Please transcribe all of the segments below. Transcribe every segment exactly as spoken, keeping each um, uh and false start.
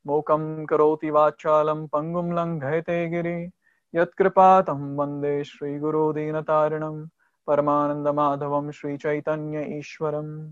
Mokam karoti vachalam pangum langhayate giri. Yat kripatam vande Shri Guru Dinatarinam Paramananda Madhavam Shri Chaitanya Ishwaram.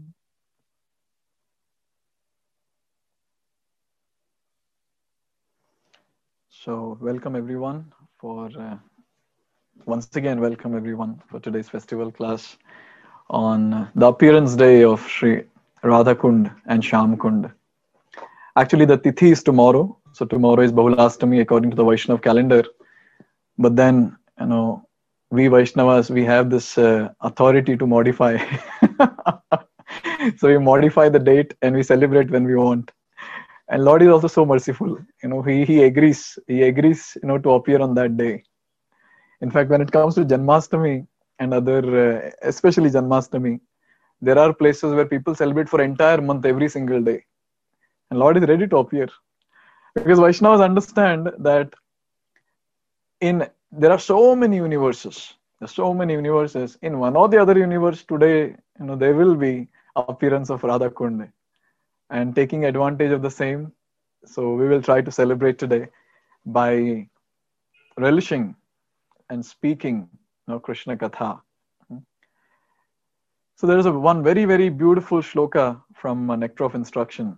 So, welcome everyone for uh, once again, welcome everyone for today's festival class on the appearance day of Sri Radhakund and Shyamkund. Actually, the Tithi is tomorrow. So, tomorrow is Bahulastami according to the Vaishnav calendar. But then, you know, we Vaishnavas, we have this uh, authority to modify. So, we modify the date and we celebrate when we want. And Lord is also so merciful. You know, he, he agrees, he agrees, you know, to appear on that day. In fact, when it comes to Janmashtami and other, uh, especially Janmashtami, there are places where people celebrate for entire month every single day. And Lord is ready to appear. Because Vaishnavas understand that in there are so many universes. There are so many universes. In one or the other universe today, you know, there will be appearance of Radha Kund. And taking advantage of the same. So we will try to celebrate today by relishing and speaking, you know, Krishna Katha. So there is a one very, very beautiful shloka from Nectar of Instruction.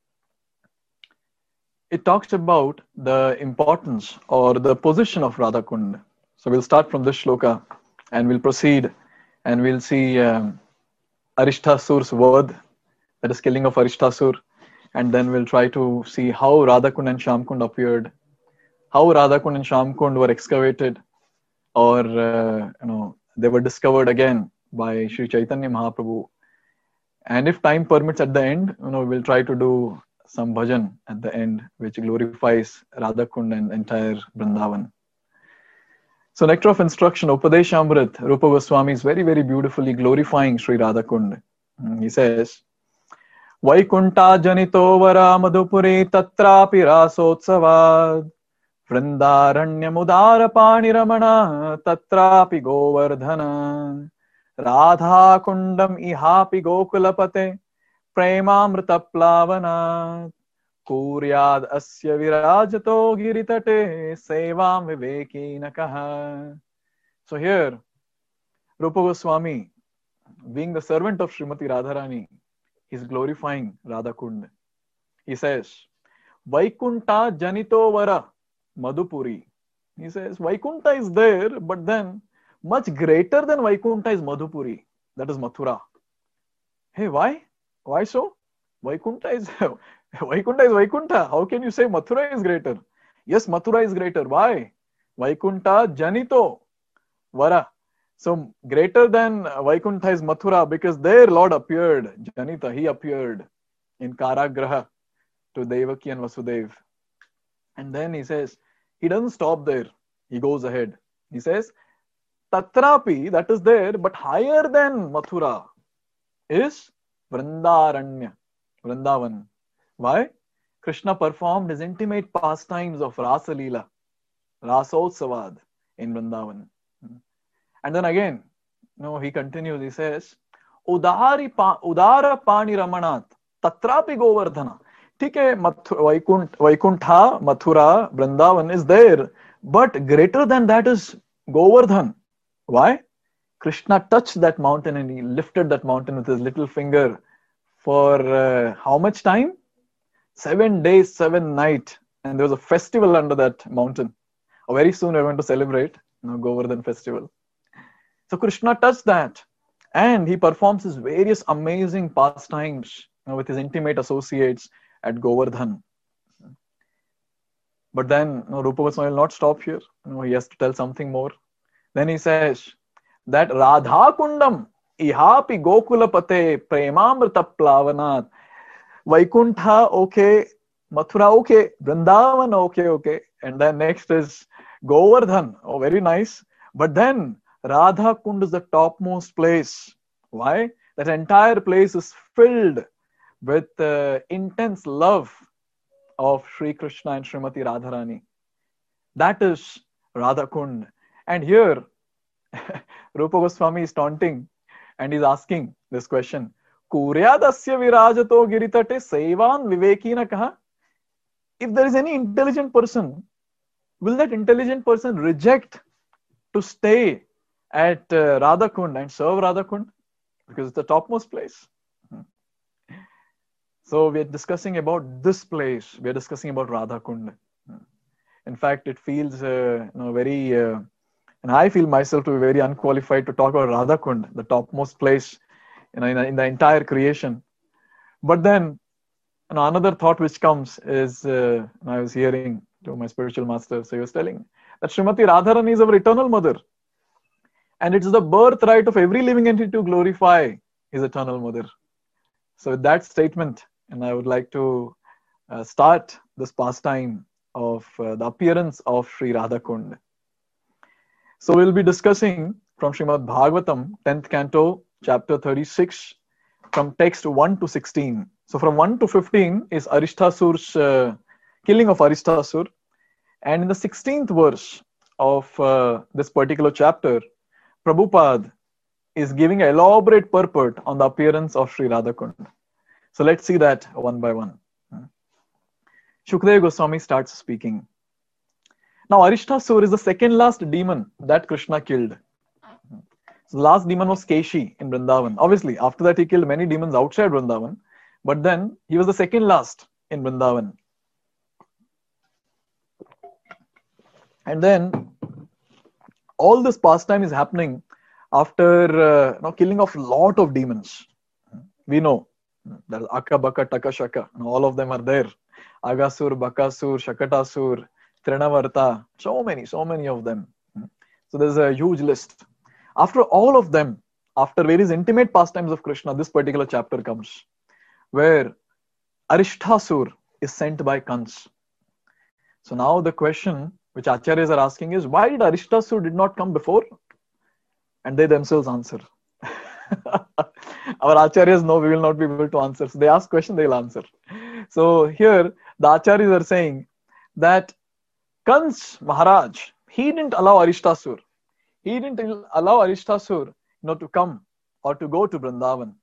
It talks about the importance or the position of Radha Kund. So we'll start from this shloka and we'll proceed and we'll see um, Arishtasur's word, that is killing of Arishtasur, and then we'll try to see how Radha Kund and Shyamkund appeared, how Radha Kund and Shyamkund were excavated, or uh, you know, they were discovered again by Sri Chaitanya Mahaprabhu. And if time permits at the end, you know, we'll try to do some bhajan at the end, which glorifies Radha Kund and entire Vrindavan. So Nectar of Instruction, Upadeshamrit, Rupa Goswami is very, very beautifully glorifying Sri Radha Kund. He says, Vaikunta janito vara madhupuri tatrapi rasotsavad Vrindaranya mudara paniramana tatrapi govardhana Radha kundam ihapi gokulapate premamrita plavana kuryad asya virajato giritate sevam vivekina. So here, Rupa Goswami, being the servant of Srimati Radharani, is glorifying Radha Kund. He says, Vaikunta janito vara Madhupuri. He says, Vaikunta is there, but then much greater than Vaikunta is Madhupuri. That is Mathura. Hey, why? Why so? Vaikunta is Vaikunta is Vaikunta. How can you say Mathura is greater? Yes, Mathura is greater. Why? Vaikunta janito vara. So greater than Vaikunta is Mathura because there Lord appeared, Janita, he appeared in Karagraha to Devaki and Vasudev. And then he says, he doesn't stop there. He goes ahead. He says, Tatrapi, that is there, but higher than Mathura is Vrindaranya, Vrindavan. Why? Krishna performed his intimate pastimes of Rasa Leela, Rasotsavad in Vrindavan. And then again, you know, he continues, he says, Udari pa, Udara Pani Ramanat, Tatrapi Govardhana. Okay, Vaikunt, Vaikuntha, Mathura, Vrindavan is there, but greater than that is Govardhan. Why? Krishna touched that mountain and he lifted that mountain with his little finger for uh, how much time? Seven days, seven nights. And there was a festival under that mountain. Oh, very soon we're going to celebrate, you know, Govardhan festival. So Krishna touched that and he performs his various amazing pastimes, you know, with his intimate associates at Govardhan. But then, you know, Rupa Goswami will not stop here. You know, he has to tell something more. Then he says that Radha Kundam ihapi gokulapate premamrita plavanat. Vaikuntha, okay. Mathura, okay. Vrindavan, okay, okay. And then next is Govardhan. Oh, very nice. But then Radha Kund is the topmost place. Why? That entire place is filled with uh, intense love of Sri Krishna and Srimati Radharani. That is Radha Kund. And here, Rupa Goswami is taunting and he's asking this question. Kuryadasya virajato giritate sevan vivekina kaha? if there is any intelligent person, will that intelligent person reject to stay at uh, Radha Kund and serve Radha Kund? Because it's the topmost place. So we are discussing about this place. We are discussing about Radha Kund. In fact, it feels uh, you know, very, uh, and I feel myself to be very unqualified to talk about Radha Kund, the topmost place you know, in, in the entire creation. But then, you know, another thought which comes is, uh, I was hearing to my spiritual master, so he was telling that Srimati Radharani is our eternal mother. And it is the birthright of every living entity to glorify his eternal mother. So with that statement, and I would like to uh, start this pastime of uh, the appearance of Sri Radha Kund. So we'll be discussing from Srimad Bhagavatam, tenth canto, chapter thirty-six, from text one to sixteen. So from one to fifteen is Arishtasur's uh, killing of Arishtasur. And in the sixteenth verse of uh, this particular chapter, Prabhupada is giving an elaborate purport on the appearance of Sri Radha Kund. So let's see that one by one. Shukadeva Goswami starts speaking. Now Arishtasur is the second last demon that Krishna killed. So the last demon was Keshi in Vrindavan. Obviously, after that he killed many demons outside Vrindavan. But then he was the second last in Vrindavan. And then all this pastime is happening after uh, you know, killing of lot of demons. We know that Akka, Baka, Taka, Shaka, and all of them are there. Agasur, Bakasur, Shakatasur, Trinavarta, so many, so many of them. So there's a huge list. After all of them, after various intimate pastimes of Krishna, this particular chapter comes, where Arishtasur is sent by Kans. So now the question which Acharyas are asking is, why did Arishtasur did not come before? And they themselves answer. Our Acharyas know we will not be able to answer. So they ask question, they will answer. So here, the Acharyas are saying that Kans Maharaj, he didn't allow Arishtasur. He didn't allow Arishtasur you know, to come or to go to Vrindavan.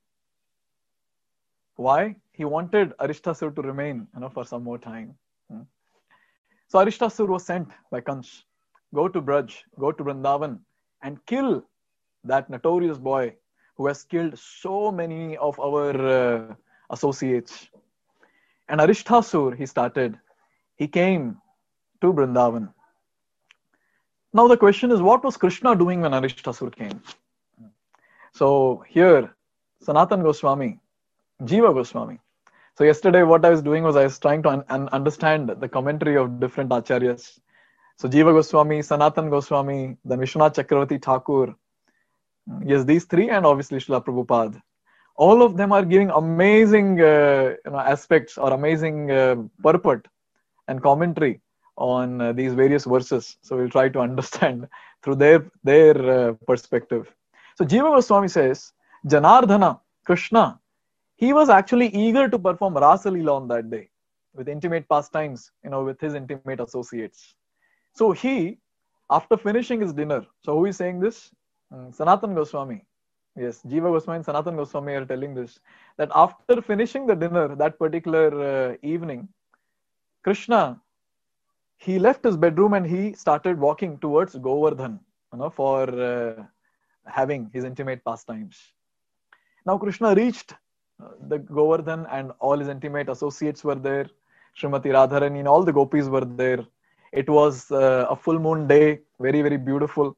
Why? He wanted Arishtasur to remain you know, for some more time. Hmm. So Arishtasur was sent by Kans. Go to Braj, go to Vrindavan and kill that notorious boy who has killed so many of our uh, associates. And Arishtasur, he started. He came to Vrindavan. Now the question is, what was Krishna doing when Arishtasur came? So here, Sanatan Goswami, Jiva Goswami. So yesterday what I was doing was I was trying to un- un- understand the commentary of different acharyas. So Jiva Goswami, Sanatan Goswami, then Vishwanath Chakravarti Thakur. Yes, these three, and obviously Srila Prabhupada. All of them are giving amazing uh, you know, aspects or amazing uh, purport and commentary on uh, these various verses. So we'll try to understand through their, their uh, perspective. So Jiva Goswami says, Janardhana, Krishna, he was actually eager to perform Rasa Leela on that day with intimate pastimes, you know, with his intimate associates. So he, after finishing his dinner, so who is saying this? Mm, Sanatan Goswami. Yes, Jiva Goswami and Sanatan Goswami are telling this, that after finishing the dinner that particular uh, evening, Krishna, he left his bedroom and he started walking towards Govardhan, you know, for uh, having his intimate pastimes. Now Krishna reached the Govardhan and all his intimate associates were there. Srimati Radharani and all the gopis were there. It was uh, a full moon day, very, very beautiful.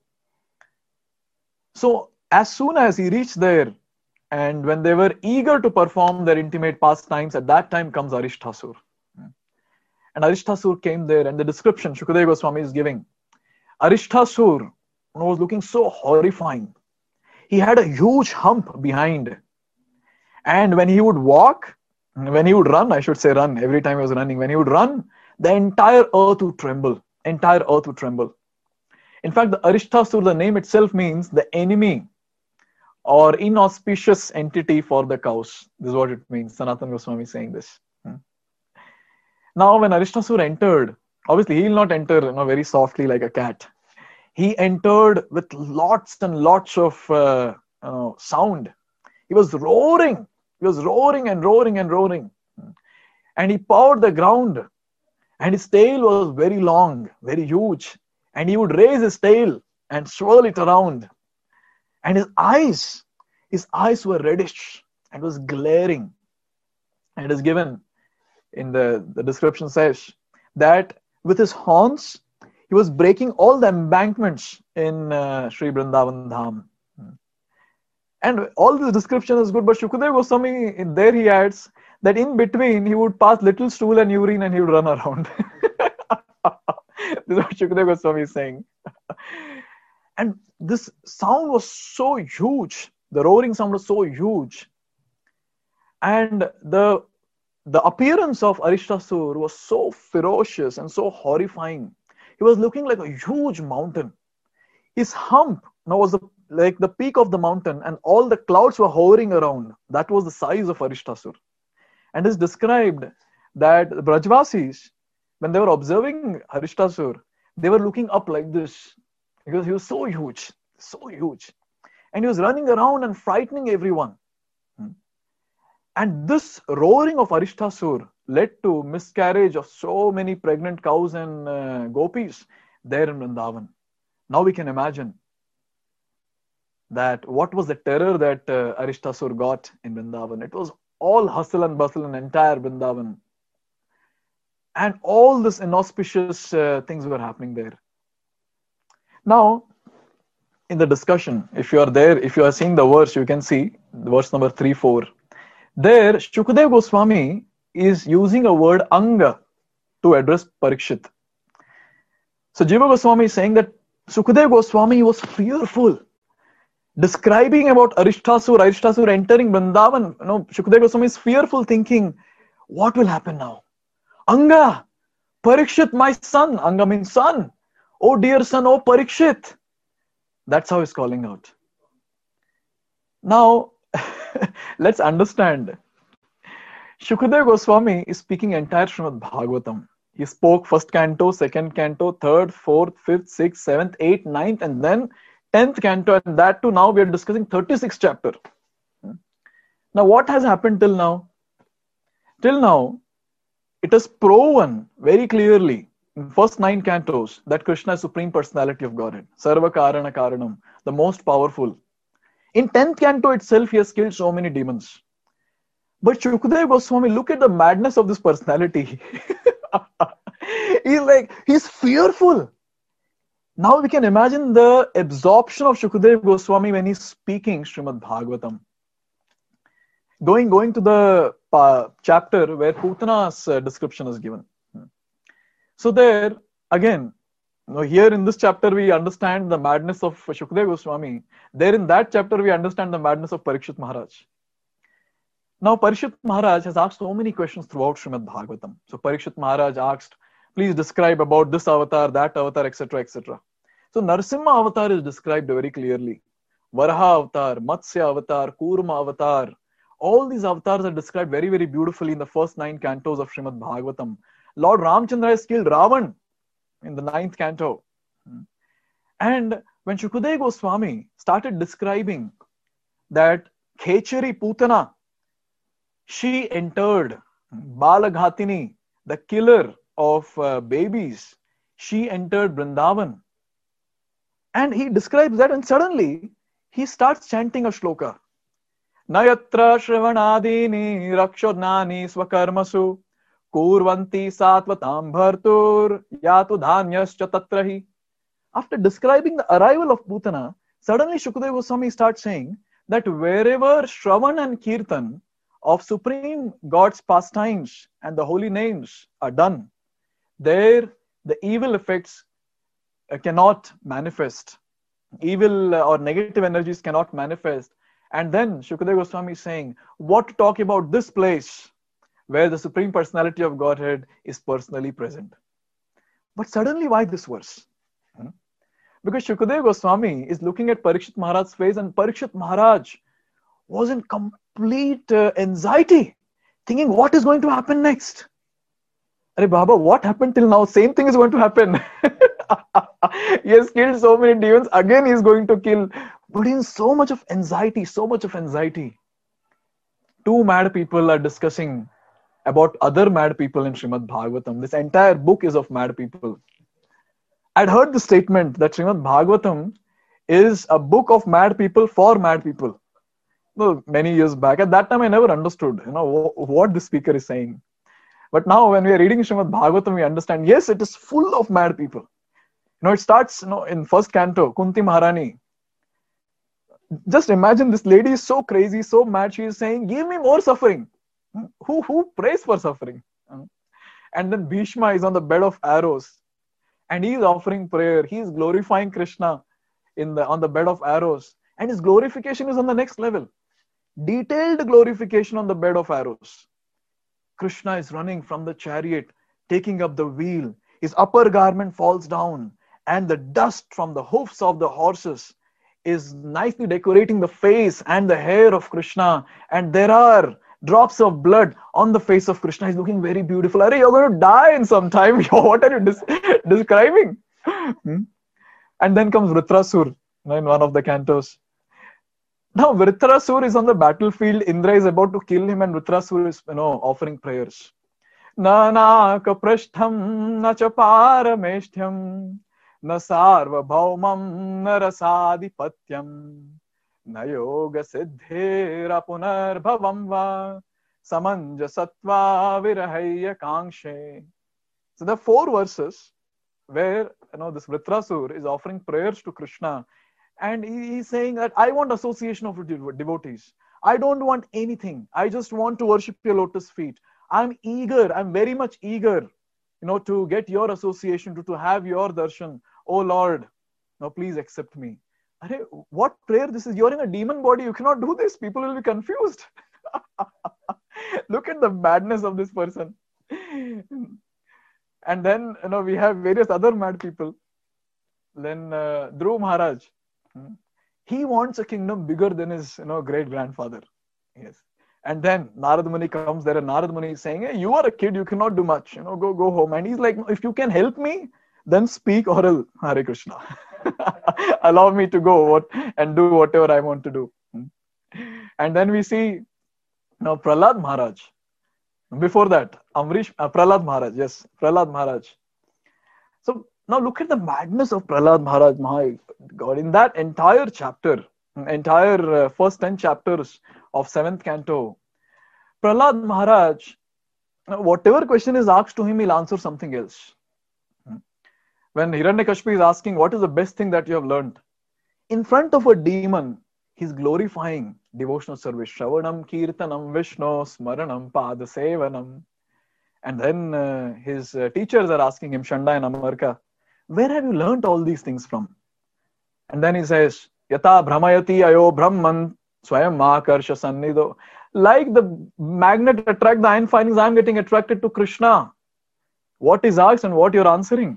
So as soon as he reached there, and when they were eager to perform their intimate pastimes, at that time comes Arishtasur. And Arishtasur came there, and the description Shukadeva Goswami is giving, Arishtasur was looking so horrifying. He had a huge hump behind. And when he would walk, when he would run, I should say run, every time he was running, when he would run, the entire earth would tremble. Entire earth would tremble. In fact, the Arishtasur, the name itself means the enemy or inauspicious entity for the cows. This is what it means. Sanatan Goswami is saying this. Hmm. Now, when Arishtasur entered, obviously he will not enter you know, very softly like a cat. He entered with lots and lots of uh, you know, sound. He was roaring. He was roaring and roaring and roaring. And he pawed the ground. And his tail was very long, very huge. And he would raise his tail and swirl it around. And his eyes, his eyes were reddish and was glaring. And it is given in the, the description says that with his horns, he was breaking all the embankments in uh, Sri Vrindavan Dham. And all this description is good, but Shukadeva Goswami, there he adds that in between he would pass little stool and urine and he would run around. This is what Shukadeva Goswami is saying. And this sound was so huge. The roaring sound was so huge. And the, the appearance of Arishtasur was so ferocious and so horrifying. He was looking like a huge mountain. His hump now was the, like the peak of the mountain, and all the clouds were hovering around. That was the size of Arishtasur. And it's described that the Brajvasis, when they were observing Arishtasur, they were looking up like this because he was so huge, so huge. And he was running around and frightening everyone. And this roaring of Arishtasur led to miscarriage of so many pregnant cows and uh, gopis there in Vrindavan. Now we can imagine that what was the terror that uh, Arishtasur got in Vrindavan. It was all hustle and bustle in entire Vrindavan. And all this inauspicious uh, things were happening there. Now, in the discussion, if you are there, if you are seeing the verse, you can see verse number three, four. There, Shukadeva Goswami is using a word Anga to address Parikshit. So Jiva Goswami is saying that Shukadeva Goswami was fearful, describing about Arishtasur, Arishtasur entering Vrindavan. You know, Shukadeva Goswami is fearful, thinking, what will happen now? Anga, Parikshit, my son. Anga means son. Oh dear son, oh Parikshit. That's how he's calling out. Now, let's understand. Shukadeva Goswami is speaking entire Srimad Bhagavatam. He spoke first canto, second canto, third, fourth, fifth, sixth, seventh, eighth, ninth, and then tenth canto. And that too, now we are discussing thirty-sixth chapter. Now, what has happened till now? Till now, it is proven very clearly in first nine cantos that Krishna is Supreme Personality of Godhead. Sarva Karana Karanam, the most powerful. In tenth canto itself, he has killed so many demons. But Shukadeva Goswami, look at the madness of this personality. He's like, he's fearful. Now we can imagine the absorption of Shukadeva Goswami when he's speaking Srimad Bhagavatam. Going, going to the uh, chapter where Putana's uh, description is given. So there, again, you know, here in this chapter, we understand the madness of Shukadeva Goswami. There in that chapter, we understand the madness of Parikshit Maharaj. Now, Parikshit Maharaj has asked so many questions throughout Srimad Bhagavatam. So Parikshit Maharaj asked, please describe about this avatar, that avatar, et cetera, et cetera. So Narsimha avatar is described very clearly. Varaha avatar, Matsya avatar, Kurma avatar. All these avatars are described very, very beautifully in the first nine cantos of Srimad Bhagavatam. Lord Ramchandra has killed Ravan in the ninth canto. And when Shukadeva Goswami started describing that Khechari Putana, she entered, Balaghatini, the killer of uh, babies, she entered Vrindavan. And he describes that, and suddenly he starts chanting a shloka. Nayatra Shravanadini Rakshodnani Swakarmasu Kurvanti Satvatam Bhartur Yatu Dhanyascha Tatrahi. After describing the arrival of Putana, suddenly Shukadeva Goswami starts saying that wherever Shravan and Kirtan of Supreme God's pastimes and the holy names are done, there the evil effects cannot manifest. Evil or negative energies cannot manifest. And then Shukadeva Goswami is saying, what to talk about this place where the Supreme Personality of Godhead is personally present. But suddenly, why this verse? Hmm? Because Shukadeva Goswami is looking at Parikshit Maharaj's face, and Parikshit Maharaj was in complete uh, anxiety, thinking, what is going to happen next? Arey Baba, what happened till now? Same thing is going to happen. He has killed so many demons. Again, he is going to kill. But in so much of anxiety, so much of anxiety. Two mad people are discussing about other mad people in Srimad Bhagavatam. This entire book is of mad people. I'd heard the statement that Srimad Bhagavatam is a book of mad people for mad people. Well, many years back. At that time, I never understood, you know, what the speaker is saying. But now, when we are reading Srimad Bhagavatam, we understand. Yes, it is full of mad people. You know, it starts, you know, in first canto, Kunti Maharani. Just imagine, this lady is so crazy, so mad. She is saying, "Give me more suffering." Who who prays for suffering? And then Bhishma is on the bed of arrows, and he is offering prayer. He is glorifying Krishna in the on the bed of arrows, and his glorification is on the next level. Detailed glorification on the bed of arrows. Krishna is running from the chariot, taking up the wheel. His upper garment falls down, and the dust from the hoofs of the horses is nicely decorating the face and the hair of Krishna. And there are drops of blood on the face of Krishna. He's looking very beautiful. Are you're going to die in some time? What are you des- describing? Hmm? And then comes Vritrasur, you know, in one of the cantos. Now Vritrasur is on the battlefield. Indra is about to kill him, and Vritrasur is, you know, offering prayers. Na na kaprashtham na cha parameshtham na sarva bhaumam na rasadipatyam na yoga siddhira punarbhavam va samanjasatva virahaya kangshe. So there are four verses where, you know, this Vritrasur is offering prayers to Krishna, and he is saying that I want association of devotees. I don't want anything. I just want to worship your lotus feet. I'm eager. I'm very much eager, you know, to get your association, to, to have your darshan. Oh Lord, now please accept me. What prayer this is? You're in a demon body. You cannot do this. People will be confused. Look at the madness of this person. And then, you know, we have various other mad people. Then uh, Dhruv Maharaj, he wants a kingdom bigger than his, you know, great grandfather. Yes. And then Narad Muni comes there, and Narad Muni is saying, "Hey, you are a kid, you cannot do much. You know, go go home." And he's like, "If you can help me, then speak oral Hare Krishna. Allow me to go what and do whatever I want to do." And then we see now Prahlad Maharaj. Before that, Amrish, uh, Prahlad Maharaj, yes, Prahlad Maharaj. So now look at the madness of Prahlad Maharaj. My God, in that entire chapter, entire uh, first ten chapters of seventh canto, Prahlad Maharaj, whatever question is asked to him, he'll answer something else. When Hiranyakashipu is asking, what is the best thing that you have learned? In front of a demon, he's glorifying devotional service. Shravanam, Kirtanam, Vishnu, Smaranam, Padasevanam. And then uh, his uh, teachers are asking him, Shanda and Amarka, where have you learned all these things from? And then he says, Yata Brahmayati Ayo Brahman Swayam Makarsha Sannido. Like the magnet attract the iron filings, I'm getting attracted to Krishna. What is asked and what you're answering.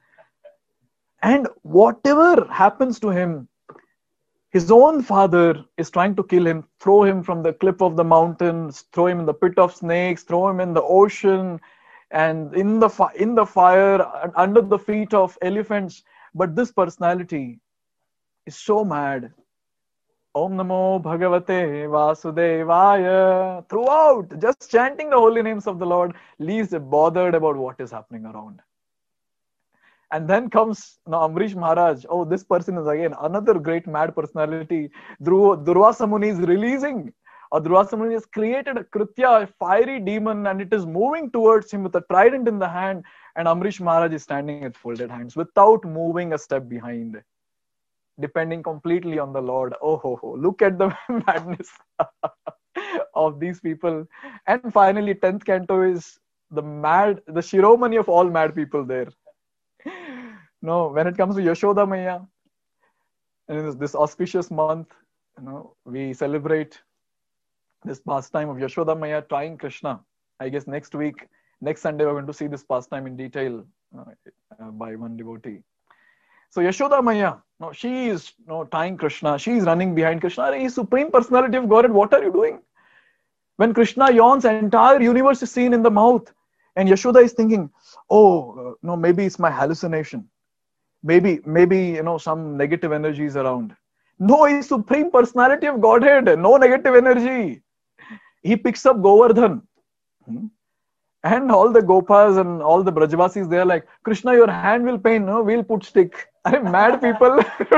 And whatever happens to him, his own father is trying to kill him, throw him from the cliff of the mountains, throw him in the pit of snakes, throw him in the ocean, and in the fi- in the fire, under the feet of elephants. But this personality is so mad. Om Namo Bhagavate Vasudevaya. Throughout, just chanting the holy names of the Lord, leaves bothered about what is happening around. And then comes now Amrish Maharaj. Oh, this person is again another great mad personality. Dhru- Durvasa Muni is releasing, or Durvasa Muni has created a Kritya, a fiery demon, and it is moving towards him with a trident in the hand. And Amrish Maharaj is standing with folded hands without moving a step behind, depending completely on the Lord. Oh, ho, ho. Look at the madness of these people. And finally, tenth canto is the mad, the Shiromani of all mad people there. No, when it comes to Yashoda Maya, in this, this auspicious month, you know, we celebrate this pastime of Yashoda Maya trying Krishna. I guess next week, next Sunday, we're going to see this pastime in detail uh, uh, by one devotee. So Yashoda Maya, no, she is no, tying Krishna. She is running behind Krishna. Hey, Supreme Personality of Godhead, what are you doing? When Krishna yawns, the entire universe is seen in the mouth. And Yashoda is thinking, oh, uh, no, maybe it's my hallucination. Maybe, maybe, you know, some negative energy is around. No, he's Supreme Personality of Godhead. No negative energy. He picks up Govardhan. Hmm? And all the Gopas and all the Brajavasis, they're like, Krishna, your hand will pain, no? We'll put stick. Are mad people?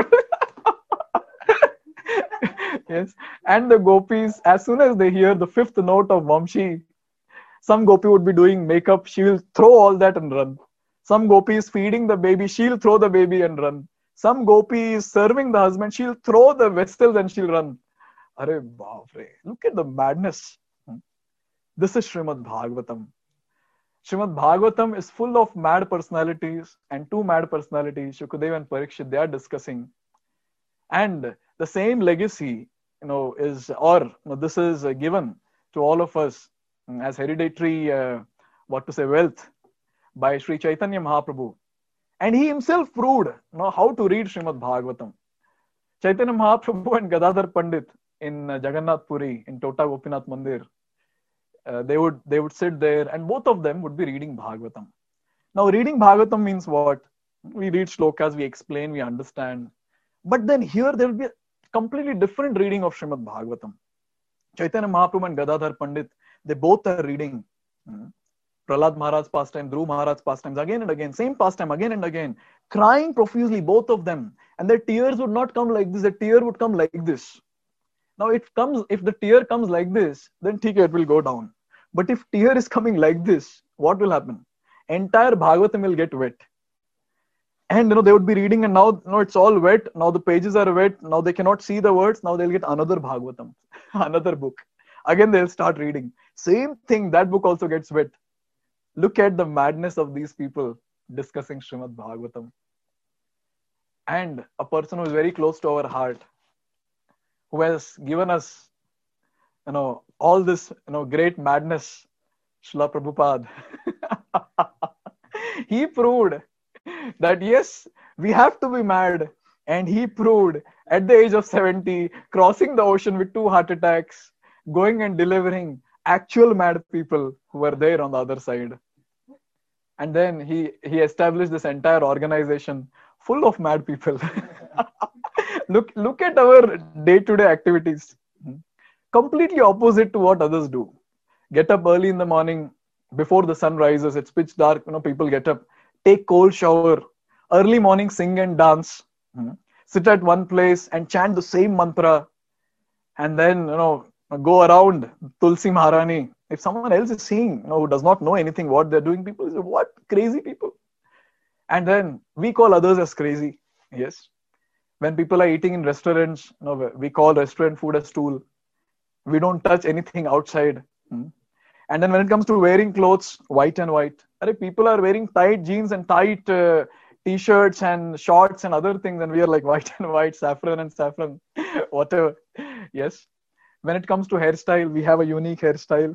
Yes. And the gopis, as soon as they hear the fifth note of Vamshi, some gopi would be doing makeup. She will throw all that and run. Some gopi is feeding the baby. She'll throw the baby and run. Some gopi is serving the husband. She'll throw the vessels and she'll run. Arey baapre. Look at the madness. This is Srimad Bhagavatam. Srimad Bhagavatam is full of mad personalities, and two mad personalities, Shukadeva and Parikshit, they are discussing. And the same legacy, you know, is, or you know, this is given to all of us as hereditary, uh, what to say, wealth by Sri Chaitanya Mahaprabhu. And he himself proved, you know, how to read Srimad Bhagavatam. Chaitanya Mahaprabhu and Gadadhar Pandit in uh, Jagannath Puri, in Tota Gopinath Mandir, uh, they would they would sit there, and both of them would be reading Bhagavatam. Now, reading Bhagavatam means what? We read shlokas, we explain, we understand. But then here there will be a completely different reading of Srimad Bhagavatam. Chaitanya Mahaprabhu and Gadadhar Pandit, they both are reading hmm, Prahlad Maharaj's pastime, Dhruv Maharaj's pastimes again and again, same pastime again and again, crying profusely, both of them. And their tears would not come like this, the tear would come like this. Now, it comes, if the tear comes like this, then it will go down. But if tear is coming like this, what will happen? Entire Bhagavatam will get wet. And you know, they would be reading, and now you know, it's all wet. Now the pages are wet. Now they cannot see the words. Now they'll get another Bhagavatam, another book. Again, they'll start reading. Same thing, that book also gets wet. Look at the madness of these people discussing Srimad Bhagavatam. And a person who is very close to our heart, who has given us, you know, all this, you know, great madness, Srila Prabhupada. He proved that yes, we have to be mad. And he proved at the age of seventy, crossing the ocean with two heart attacks, going and delivering actual mad people who were there on the other side. And then he, he established this entire organization full of mad people. look, look at our day-to-day activities. Completely opposite to what others do. Get up early in the morning, before the sun rises, it's pitch dark, you know, people get up, take cold shower, early morning sing and dance, hmm. sit at one place and chant the same mantra, and then, you know, go around Tulsi Maharani. If someone else is seeing, you know, who does not know anything what they're doing, people say, what? Crazy people. And then we call others as crazy. Yes. When people are eating in restaurants, you know, we call restaurant food as stool. We don't touch anything outside. Hmm. And then when it comes to wearing clothes, white and white. People are wearing tight jeans and tight uh, t-shirts and shorts and other things, and we are like white and white, saffron and saffron, whatever. Yes. When it comes to hairstyle, we have a unique hairstyle.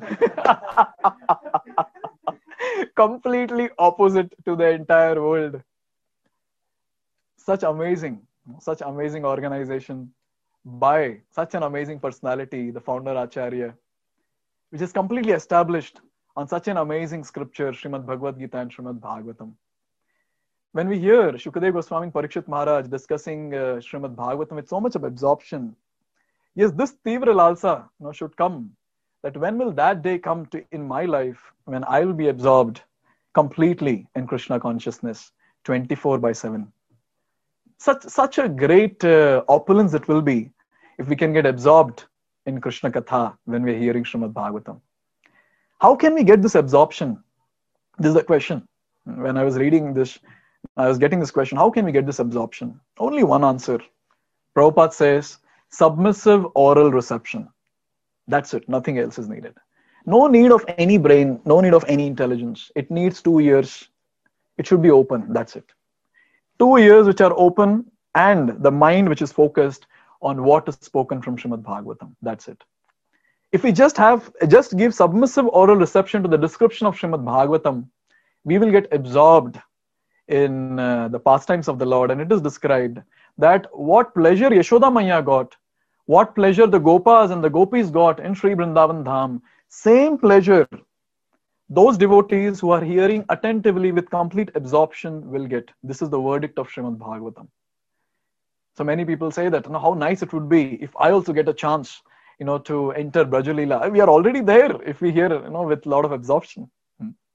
Completely opposite to the entire world. Such amazing, such amazing organization by such an amazing personality, the founder Acharya, which is completely established on such an amazing scripture, Srimad Bhagavad Gita and Srimad Bhagavatam. When we hear Shukadeva Goswami and Parikshit Maharaj discussing uh, Srimad Bhagavatam with so much of absorption, yes, this Tivra Lalsa you know, should come, that when will that day come to in my life when I will be absorbed completely in Krishna consciousness, twenty-four by seven. Such, such a great uh, opulence it will be if we can get absorbed in Krishna Katha when we're hearing Srimad Bhagavatam. How can we get this absorption? This is the question. When I was reading this, I was getting this question, how can we get this absorption? Only one answer. Prabhupada says, submissive oral reception. That's it. Nothing else is needed. No need of any brain, no need of any intelligence. It needs two ears. It should be open. That's it. Two ears which are open and the mind which is focused on what is spoken from Srimad Bhagavatam. That's it. If we just have, just give submissive oral reception to the description of Srimad Bhagavatam, we will get absorbed in uh, the pastimes of the Lord. And it is described that what pleasure Yashoda Maya got, what pleasure the Gopas and the Gopis got in Sri Vrindavan Dham, same pleasure those devotees who are hearing attentively with complete absorption will get. This is the verdict of Srimad Bhagavatam. So many people say that, you know, how nice it would be if I also get a chance, you know, to enter Brajalila. We are already there if we hear, you know, with a lot of absorption. Hmm.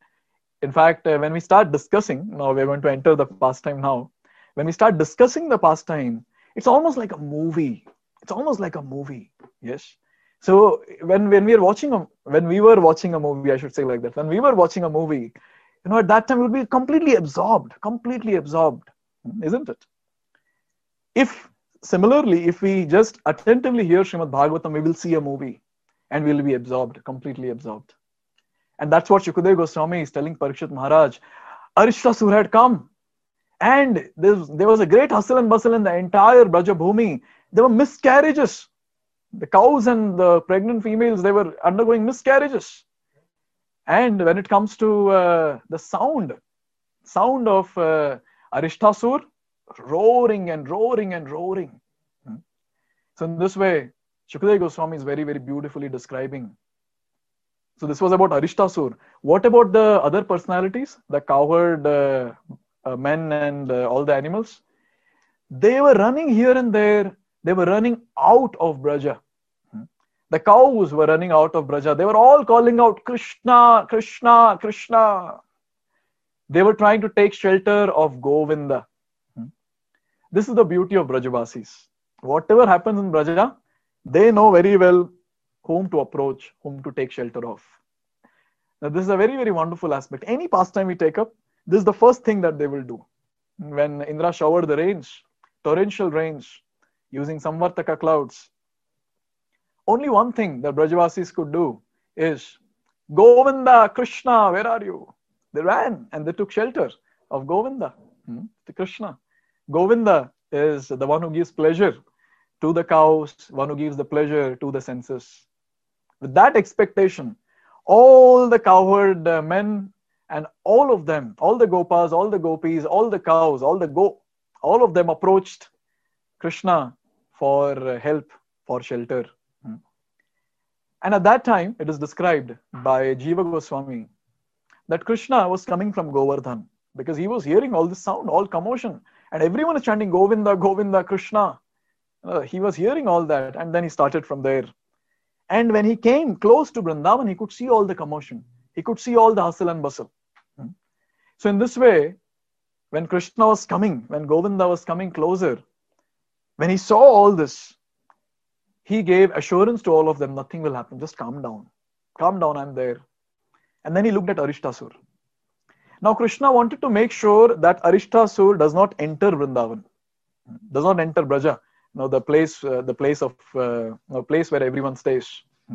In fact, uh, when we start discussing, now we're going to enter the pastime now. When we start discussing the pastime, it's almost like a movie. It's almost like a movie. Yes. So when when we are watching a when we were watching a movie, I should say like that. When we were watching a movie, you know, at that time we'll be completely absorbed, completely absorbed, isn't it? If similarly, if we just attentively hear Srimad Bhagavatam, we will see a movie and we'll be absorbed, completely absorbed. And that's what Shukadeva Goswami is telling Parikshit Maharaj. Arishtasur had come. And there was, there was a great hustle and bustle in the entire Braja Bhumi. There were miscarriages. The cows and the pregnant females, they were undergoing miscarriages. And when it comes to uh, the sound, sound of uh, Arishtasur, roaring and roaring and roaring. So in this way, Shukadeva Goswami is very, very beautifully describing. So this was about Arishtasur. What about the other personalities, the cowherd uh, uh, men and uh, all the animals? They were running here and there. They were running out of Braja. The cows were running out of Braja. They were all calling out, Krishna, Krishna, Krishna. They were trying to take shelter of Govinda. This is the beauty of Brajavasis. Whatever happens in Braja, they know very well whom to approach, whom to take shelter of. Now, this is a very, very wonderful aspect. Any pastime we take up, this is the first thing that they will do. When Indra showered the rains, torrential rains, using Samvartaka clouds, only one thing that Brajavasis could do is, Govinda, Krishna, where are you? They ran and they took shelter of Govinda, hmm, to Krishna. Govinda is the one who gives pleasure to the cows, one who gives the pleasure to the senses. With that expectation, all the cowherd uh, men and all of them, all the gopas, all the gopis, all the cows, all the go, all of them approached Krishna for uh, help, for shelter. Hmm. And at that time, it is described by Jiva Goswami that Krishna was coming from Govardhan because he was hearing all this sound, all commotion, and everyone is chanting Govinda, Govinda, Krishna. Uh, he was hearing all that, and then he started from there. And when he came close to Vrindavan, he could see all the commotion. He could see all the hustle and bustle. Hmm. So in this way, when Krishna was coming, when Govinda was coming closer, when he saw all this, he gave assurance to all of them, nothing will happen, just calm down. Calm down, I'm there. And then he looked at Arishtasur. Now Krishna wanted to make sure that Arishtasur does not enter Vrindavan, does not enter Braja, you know, the place, uh, the place of, uh, the place where everyone stays.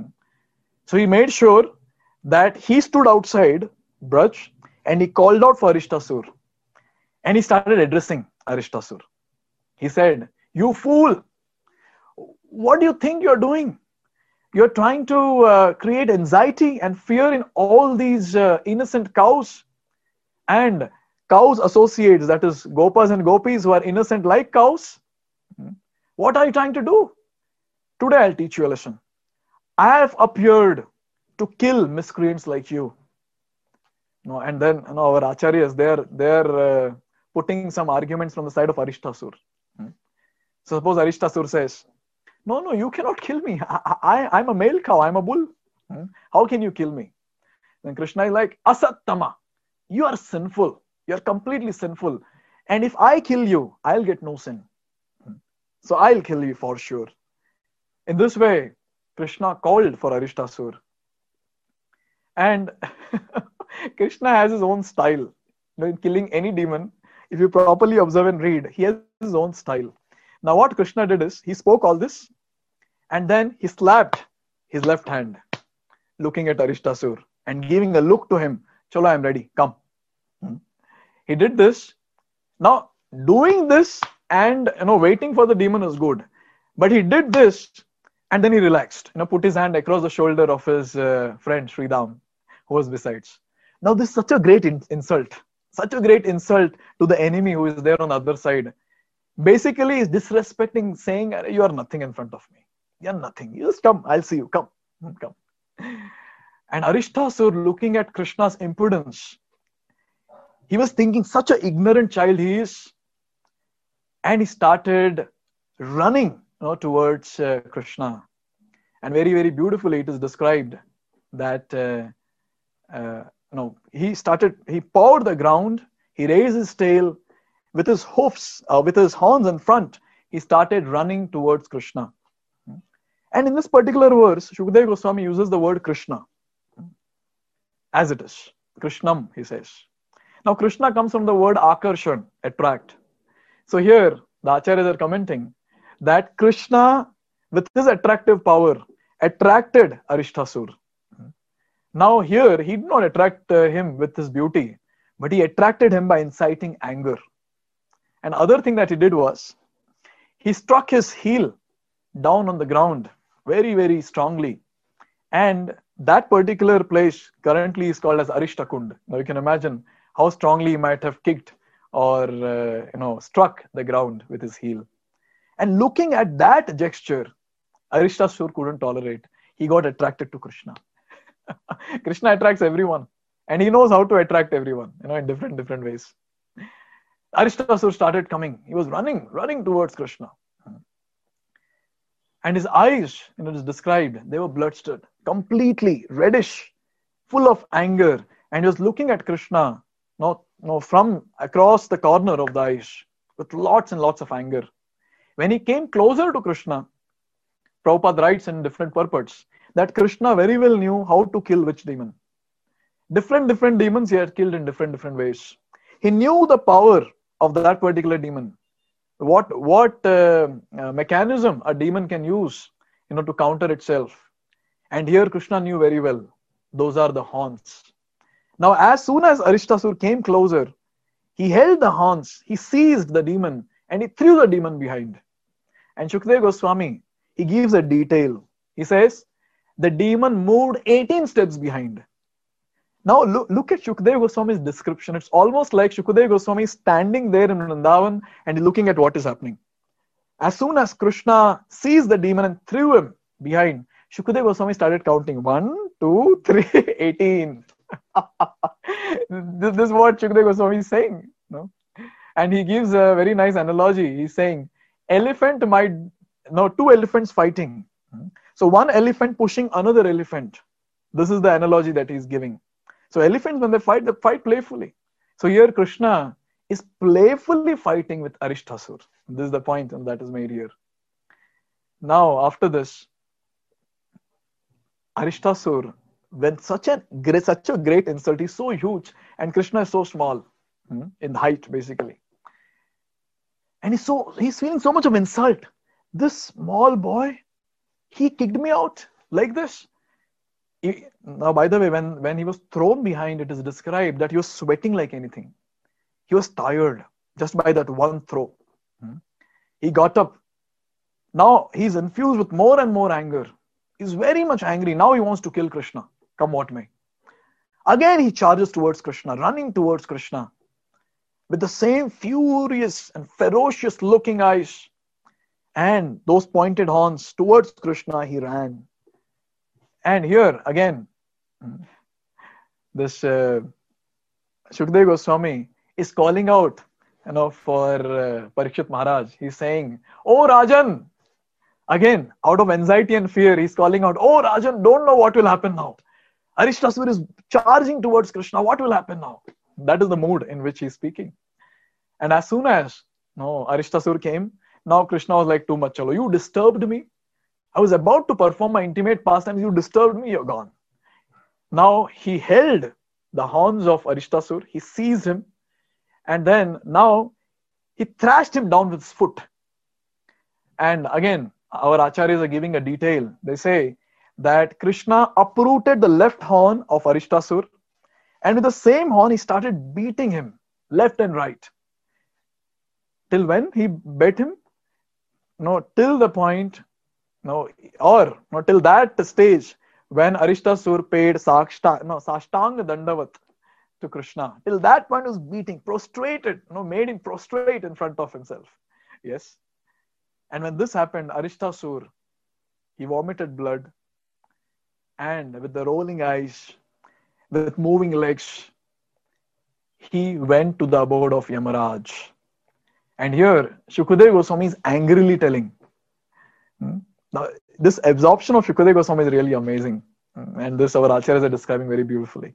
So he made sure that he stood outside Braj and he called out for Arishtasur. And he started addressing Arishtasur. He said, you fool, what do you think you're doing? You're trying to uh, create anxiety and fear in all these uh, innocent cows and cows associates, that is gopas and gopis who are innocent like cows. What are you trying to do? Today I'll teach you a lesson. I have appeared to kill miscreants like you. No, and then you know, our acharyas, they're, they're uh, putting some arguments from the side of Arishtasur. So suppose Arishtasur says, no, no, you cannot kill me. I, I, I'm a male cow. I'm a bull. Hmm? How can you kill me? Then Krishna is like, Asattama, you are sinful. You're completely sinful. And if I kill you, I'll get no sin. Hmm? So I'll kill you for sure. In this way, Krishna called for Arishtasur. And Krishna has his own style. You know, in killing any demon, if you properly observe and read, he has his own style. Now what Krishna did is, he spoke all this and then he slapped his left hand, looking at Arishtasur and giving a look to him. Chalo, I'm ready, come. Hmm. He did this. Now doing this and you know waiting for the demon is good. But he did this and then he relaxed, you know, put his hand across the shoulder of his uh, friend Sridham, who was besides. Now this is such a great in- insult, such a great insult to the enemy who is there on the other side. Basically, is disrespecting, saying, you are nothing in front of me. You are nothing. You just come. I'll see you. Come. Come. And Arishtasur, looking at Krishna's impudence, he was thinking, such an ignorant child he is. And he started running you know, towards uh, Krishna. And very, very beautifully, it is described that uh, uh, you know, he started, he pawed the ground, he raised his tail, with his hoofs, uh, with his horns in front, he started running towards Krishna. And in this particular verse, Shukadeva Goswami uses the word Krishna as it is. Krishnam, he says. Now, Krishna comes from the word akarshan, attract. So here, the acharyas are commenting that Krishna, with his attractive power, attracted Arishtasur. Now here, he did not attract uh, him with his beauty, but he attracted him by inciting anger. And other thing that he did was, he struck his heel down on the ground very, very strongly. And that particular place currently is called as Arishtakund. Now you can imagine how strongly he might have kicked or uh, you know struck the ground with his heel. And looking at that gesture, Arishtasur couldn't tolerate. He got attracted to Krishna. Krishna attracts everyone, and he knows how to attract everyone, you know, in different different ways. Arishtasur started coming. He was running, running towards Krishna. And his eyes, you know, it is described, they were bloodstained, completely reddish, full of anger. And he was looking at Krishna, you know, you know, from across the corner of the eyes, with lots and lots of anger. When he came closer to Krishna, Prabhupada writes in different purports that Krishna very well knew how to kill which demon. Different, different demons he had killed in different, different ways. He knew the power of that particular demon. What, what uh, uh, mechanism a demon can use, you know, to counter itself. And here Krishna knew very well. Those are the horns. Now, as soon as Arishtasur came closer, he held the horns, he seized the demon, and he threw the demon behind. And Shukadeva Goswami, he gives a detail. He says, the demon moved eighteen steps behind. Now look, look at Shukadeva Goswami's description. It's almost like Shukadeva Goswami standing there in Vrindavan and looking at what is happening. As soon as Krishna sees the demon and threw him behind, Shukadeva Goswami started counting. One, two, three, eighteen. this, this is what Shukadeva Goswami is saying. No? And he gives a very nice analogy. He's saying, elephant might, no, two elephants fighting. So one elephant pushing another elephant. This is the analogy that he's giving. So elephants, when they fight, they fight playfully. So here Krishna is playfully fighting with Arishtasur. This is the point that is made here. Now after this, Arishtasur, when such a great, such a great insult, he's so huge, and Krishna is so small hmm, in height basically. And he's so he's feeling so much of insult. This small boy, he kicked me out like this. He, now, by the way, when, when he was thrown behind, it is described that he was sweating like anything. He was tired just by that one throw. Hmm. He got up. Now, he's infused with more and more anger. He's very much angry. Now he wants to kill Krishna, come what may. Again, he charges towards Krishna, running towards Krishna with the same furious and ferocious looking eyes and those pointed horns. Towards Krishna, he ran. And here again, this uh, Shukadeva Goswami is calling out, you know, for uh, Parikshit Maharaj. He's saying, "Oh Rajan!" Again, out of anxiety and fear, he's calling out, "Oh Rajan, don't know what will happen now. Arishtasur is charging towards Krishna. What will happen now?" That is the mood in which he's speaking. And as soon as no Arishtasur came, now Krishna was like, "Too much, chalo. You disturbed me. I was about to perform my intimate pastimes. You disturbed me, you're gone." Now he held the horns of Arishtasur. He seized him. And then now he thrashed him down with his foot. And again, our acharyas are giving a detail. They say that Krishna uprooted the left horn of Arishtasur. And with the same horn, he started beating him left and right. Till when? He beat him? No, till the point No, or no, till that stage when Arishtasur paid Sakshta, no, Sashtanga Dandavat to Krishna. Till that point was beating, prostrated, no, made him prostrate in front of himself. Yes. And when this happened, Arishtasur, he vomited blood, and with the rolling eyes, with moving legs, he went to the abode of Yamaraj. And here, Shukadeva Goswami is angrily telling. Hmm? Now, this absorption of Shukadeva Goswami is really amazing. And this our acharyas are describing very beautifully.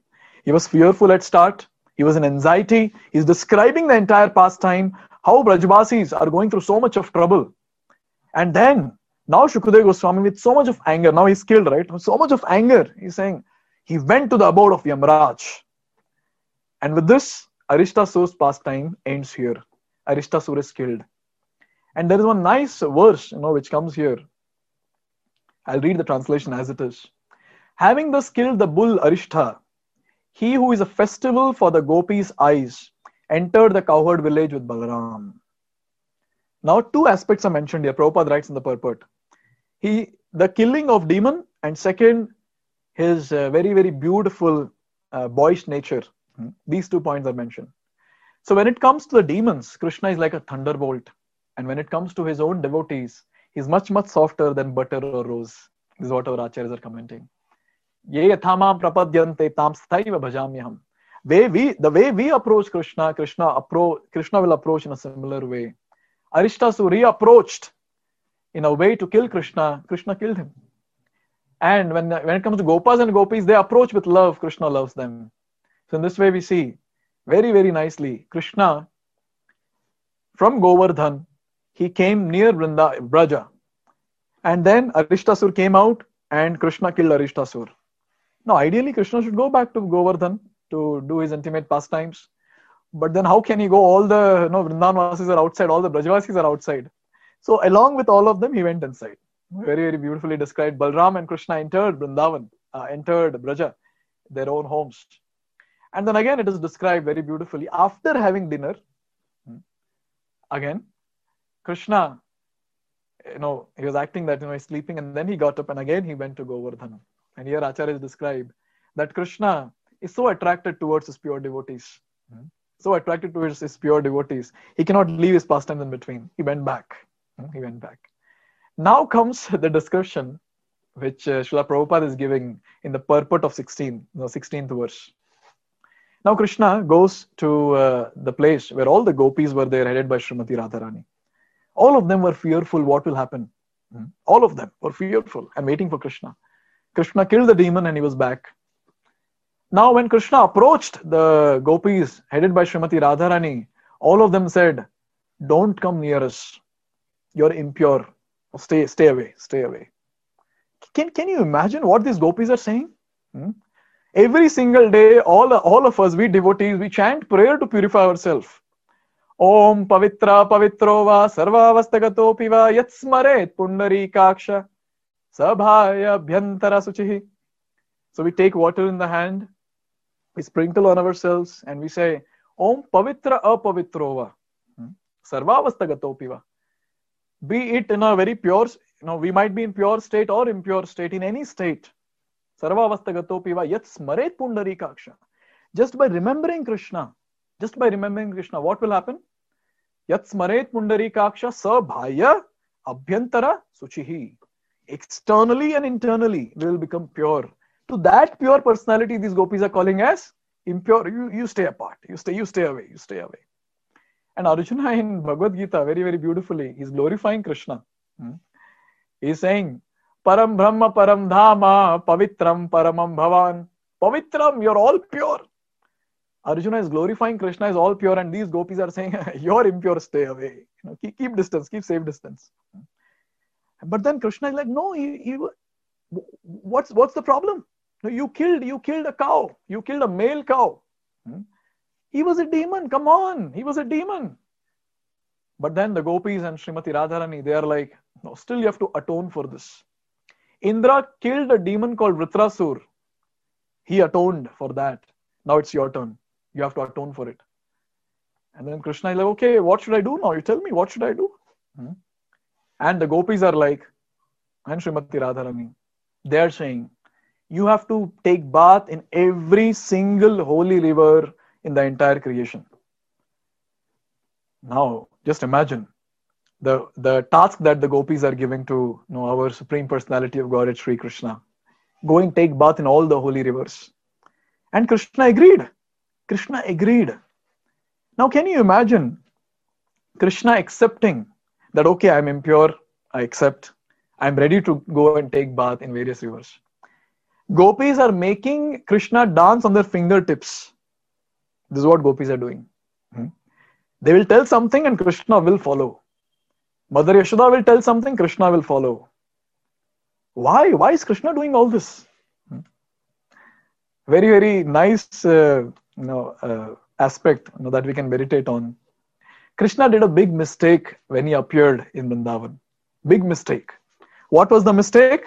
He was fearful at start. He was in anxiety. He's describing the entire pastime, how Brajvasis are going through so much of trouble. And then, now Shukadeva Goswami, with so much of anger, now he's killed, right? So much of anger, he's saying, he went to the abode of Yamraj. And with this, Arishtasur's pastime ends here. Arishtasur is killed. And there is one nice verse, you know, which comes here. I'll read the translation as it is. Having thus killed the bull Arishtha, he who is a festival for the gopis' eyes entered the cowherd village with Balaram. Now, two aspects are mentioned here. Prabhupada writes in the purport. He, the killing of demon, and second, his uh, very, very beautiful uh, boyish nature. These two points are mentioned. So when it comes to the demons, Krishna is like a thunderbolt. And when it comes to his own devotees, he's much, much softer than butter or rose. This is what our acharyas are commenting. Ye yathamam prapadyante tam sthaiva bhajamyaham. Way we, the way we approach Krishna, Krishna, appro- Krishna will approach in a similar way. Arishtasur approached in a way to kill Krishna. Krishna killed him. And when, when it comes to Gopas and Gopis, they approach with love. Krishna loves them. So in this way we see very, very nicely, Krishna from Govardhan, he came near Vrinda, Braja. And then Arishtasur came out and Krishna killed Arishtasur. Now ideally Krishna should go back to Govardhan to do his intimate pastimes. But then how can he go? All the you know, Vrindavanvasis are outside, all the Brajavasis are outside. So along with all of them, he went inside. Very, very beautifully described. Balram and Krishna entered Vrindavan, uh, entered Braja, their own homes. And then again, it is described very beautifully. After having dinner, again, Krishna, you know, he was acting that, you know, he's sleeping, and then he got up and again he went to Govardhan. And here Acharya is described that Krishna is so attracted towards his pure devotees. So attracted towards his pure devotees. He cannot leave his pastimes in between. He went back. He went back. Now comes the description which uh, Srila Prabhupada is giving in the purport of sixteen, no, sixteenth verse. Now Krishna goes to uh, the place where all the gopis were there, headed by Srimati Radharani. All of them were fearful what will happen. All of them were fearful and waiting for Krishna. Krishna killed the demon and he was back. Now when Krishna approached the gopis headed by Srimati Radharani, all of them said, don't come near us. You're impure. Stay, stay away, stay away. Can, can you imagine what these gopis are saying? Hmm? Every single day, all, all of us, we devotees, we chant prayer to purify ourselves. Om pavitra pavitro va sarvavastagatopi va yatsmaret pundarikaksha sabhaya bhyantara suchihi. So we take water in the hand, we sprinkle on ourselves and we say, Om pavitra apavitro va sarvavastagatopi va. Be it in a very pure, you know, we might be in pure state or impure state, in any state. Sarvavastagatopi va yat smaret pundarikaksha. Just by remembering Krishna, just by remembering Krishna, what will happen? Yat smaret pundarikaksha sabhaya abhyantara suchihi. Externally and internally, we will become pure. To that pure personality, these gopis are calling as impure. You, you stay apart. You stay, you stay away. You stay away. And Arjuna in Bhagavad Gita, very, very beautifully, is glorifying Krishna. Hmm? He is saying, Param Brahma Param Dhama Pavitram Paramam Bhavan. Pavitram, you're all pure. Arjuna is glorifying Krishna is all pure, and these gopis are saying, you're impure, stay away. You know, keep, keep distance, keep safe distance. But then Krishna is like, no, you, you, what's, what's the problem? No, you killed, you killed a cow. You killed a male cow. Hmm? He was a demon. Come on. He was a demon. But then the gopis and Srimati Radharani, they are like, no, still you have to atone for this. Indra killed a demon called Vritrasur. He atoned for that. Now it's your turn. You have to atone for it. And then Krishna is like, okay, what should I do now? You tell me, what should I do? Hmm? And the gopis are like, and Srimati Radharani, they are saying, you have to take bath in every single holy river in the entire creation. Now, just imagine the, the task that the gopis are giving to you know, our Supreme Personality of Godhead, Sri Krishna. Go and take bath in all the holy rivers. And Krishna agreed. Krishna agreed. Now, can you imagine Krishna accepting that, okay, I'm impure, I accept, I'm ready to go and take bath in various rivers. Gopis are making Krishna dance on their fingertips. This is what gopis are doing. Hmm. They will tell something and Krishna will follow. Mother Yashoda will tell something, Krishna will follow. Why? Why is Krishna doing all this? Hmm. Very, very nice uh, you know, uh, aspect you know, that we can meditate on. Krishna did a big mistake when he appeared in Vrindavan. Big mistake. What was the mistake?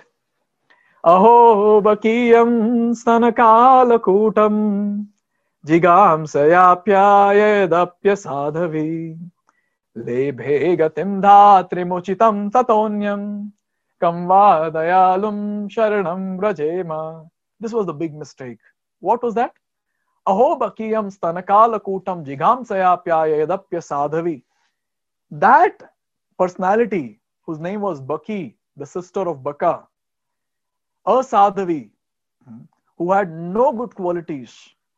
Aho bakiyam stanakalakutam jigam sayapyayedapya sadhavi lebhe gatim dhatrimuchitam tatonyam kamva dayalum sharanam rajema. This was the big mistake. What was that? Aho bakiyam stanakalakutam jigam sayapyayedapya sadhavi. That personality whose name was Baki, the sister of Baka, a sadhavi, who had no good qualities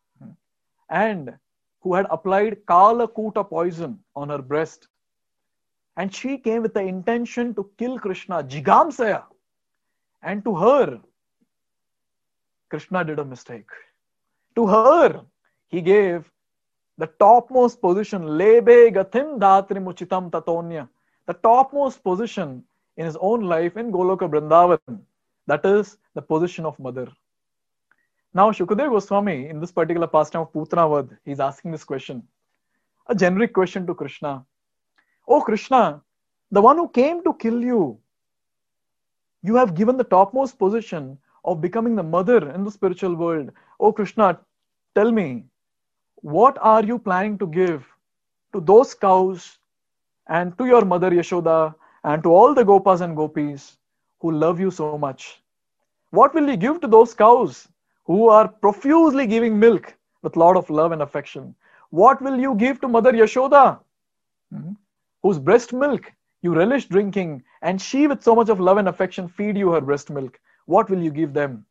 and who had applied Kalakuta poison on her breast. And she came with the intention to kill Krishna, Jigamsaya. And to her, Krishna did a mistake. To her, he gave the topmost position, Lebe Gathim Dhatri Muchitam Tatonya, the topmost position in his own life in Goloka Vrindavan. That is the position of mother. Now, Shukadeva Goswami, in this particular pastime of Putana Vad, he's asking this question, a generic question to Krishna. Oh Krishna, the one who came to kill you, you have given the topmost position of becoming the mother in the spiritual world. Oh Krishna, tell me, what are you planning to give to those cows and to your mother Yashoda and to all the Gopas and Gopis who love you so much? What will you give to those cows who are profusely giving milk with a lot of love and affection? What will you give to Mother Yashoda, hmm, whose breast milk you relish drinking, and she with so much of love and affection feed you her breast milk? What will you give them?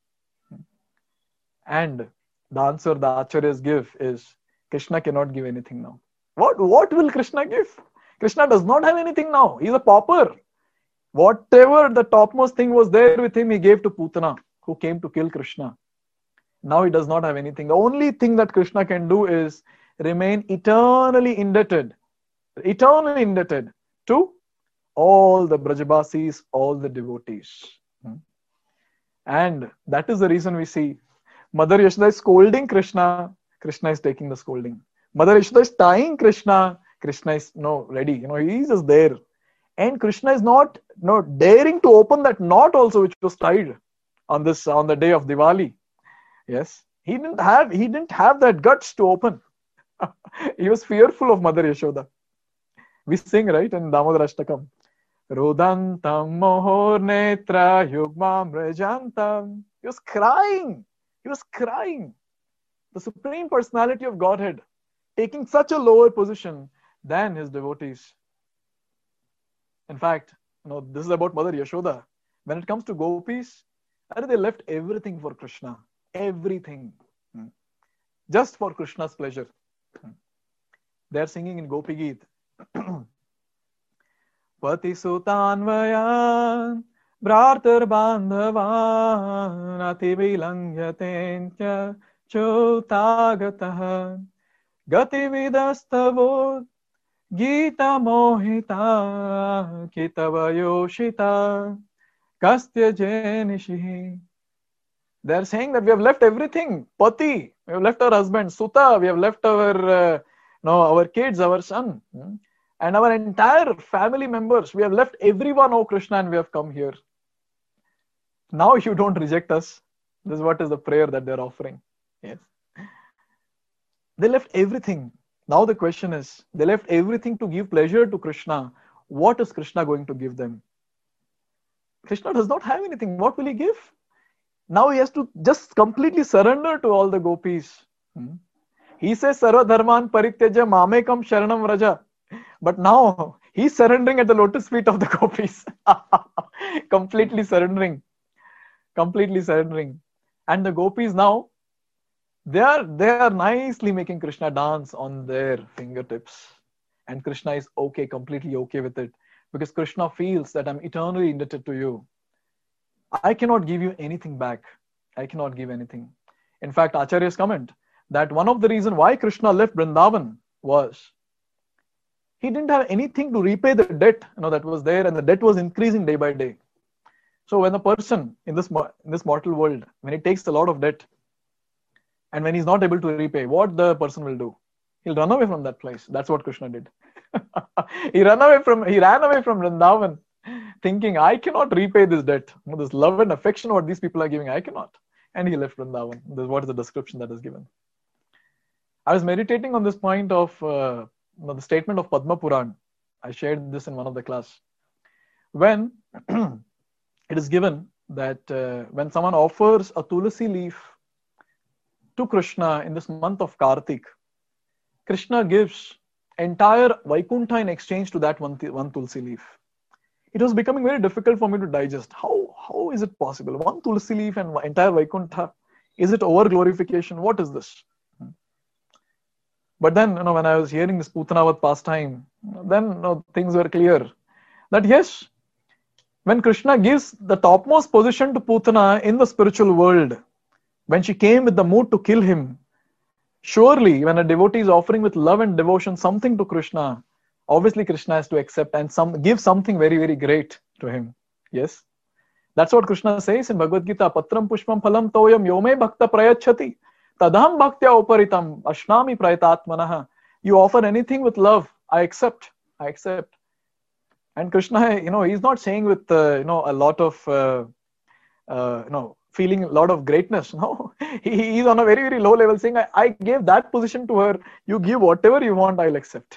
And the answer the Acharyas give is, Krishna cannot give anything now. What, what will Krishna give? Krishna does not have anything now. He's a pauper. Whatever the topmost thing was there with him, he gave to Putana, who came to kill Krishna. Now he does not have anything. The only thing that Krishna can do is remain eternally indebted, eternally indebted to all the Brajabasis, all the devotees. And that is the reason we see Mother Yashoda is scolding Krishna, Krishna is taking the scolding. Mother Yashoda is tying Krishna, Krishna is no ready. You know, he's just there. And Krishna is not, not daring to open that knot also which was tied on this on the day of Diwali. Yes, he didn't have he didn't have that guts to open. He was fearful of Mother Yashoda. We sing, right, in Damodar Ashtakam. Rodantam mohor netra yugmam rejantam. He was crying. He was crying. The Supreme Personality of Godhead taking such a lower position than his devotees. In fact, you know, this is about Mother Yashoda. When it comes to gopis, they left everything for Krishna. Everything. Just for Krishna's pleasure. They are singing in Gopi Geet. Pati Sutanvayan Bhartar Bandhavan Ati Vilangyatentya Chotagataha Gati Vidastavod Gita Mohita Kitavayoshita Kastya Jenishihi. They are saying that we have left everything. Pati, we have left our husband. Suta, we have left our, uh, no, our kids, our son. Hmm? And our entire family members. We have left everyone, oh Krishna, and we have come here. Now you don't reject us. This is what is the prayer that they are offering. Yes. They left everything. Now the question is, they left everything to give pleasure to Krishna. What is Krishna going to give them? Krishna does not have anything. What will he give? Now he has to just completely surrender to all the gopis. Hmm? He says, Sarva dharman parityaja mamekam sharanam vraja. But now he's surrendering at the lotus feet of the gopis. Completely surrendering. Completely surrendering. And the gopis now, they are, they are nicely making Krishna dance on their fingertips. And Krishna is okay, completely okay with it. Because Krishna feels that I'm eternally indebted to you. I cannot give you anything back. I cannot give anything. In fact, Acharya's comment that one of the reasons why Krishna left Vrindavan was he didn't have anything to repay the debt, you know, that was there, and the debt was increasing day by day. So when a person in this in this mortal world, when he takes a lot of debt, and when he's not able to repay, what the person will do? He'll run away from that place. That's what Krishna did. he ran away from he ran away from Vrindavan, thinking, I cannot repay this debt. You know, this love and affection what these people are giving, I cannot. And he left Vrindavan. This is what is the description that is given. I was meditating on this point of uh, you know, the statement of Padma Puran. I shared this in one of the class. When it is given that uh, when someone offers a tulsi leaf to Krishna in this month of Kartik, Krishna gives entire Vaikuntha in exchange to that one, one tulsi leaf. It was becoming very difficult for me to digest. How, how is it possible? One tulsi leaf and entire Vaikuntha? Is it over glorification? What is this? But then, you know, when I was hearing this Putanavat pastime, then you know, things were clear. That yes, when Krishna gives the topmost position to Putana in the spiritual world, when she came with the mood to kill him, surely when a devotee is offering with love and devotion something to Krishna, obviously Krishna has to accept and some give something very, very great to him. Yes. That's what Krishna says in Bhagavad Gita, Patram Pushpam Phalam Toyam Yome Bhakta Prayachati Tadham Bhaktya Uparitam Ashnami Prayatatmanaha. You offer anything with love, I accept. I accept. And Krishna, you know, he's not saying with, uh, you know, a lot of, uh, uh, you know, feeling a lot of greatness. No, he, he's on a very, very low level saying, I, I gave that position to her. You give whatever you want, I'll accept.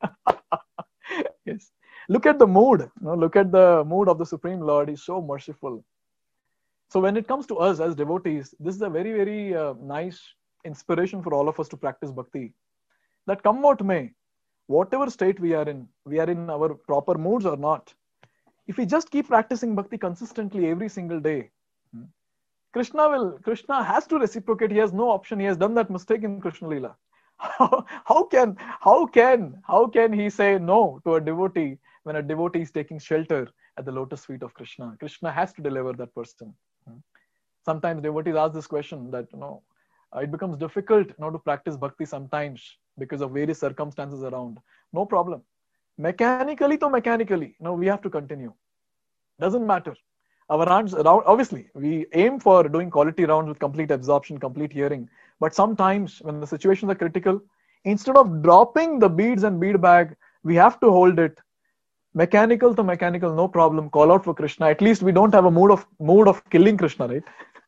Yes. Look at the mood. You know, look at the mood of the Supreme Lord. He's so merciful. So when it comes to us as devotees, this is a very, very uh, nice inspiration for all of us to practice bhakti. That come what may, whatever state we are in, we are in our proper moods or not. If we just keep practicing bhakti consistently every single day, Krishna will, Krishna has to reciprocate. He has no option. He has done that mistake in Krishna Leela. How, how can, how can, how can he say no to a devotee when a devotee is taking shelter at the lotus feet of Krishna? Krishna has to deliver that person. Sometimes devotees ask this question that, you know, it becomes difficult you know, to practice bhakti sometimes because of various circumstances around. No problem. Mechanically to mechanically, you know, we have to continue. Doesn't matter. Our rounds, obviously, we aim for doing quality rounds with complete absorption, complete hearing. But sometimes when the situations are critical, instead of dropping the beads and bead bag, we have to hold it. Mechanical to mechanical, no problem. Call out for Krishna. At least we don't have a mood of mood of killing Krishna, right?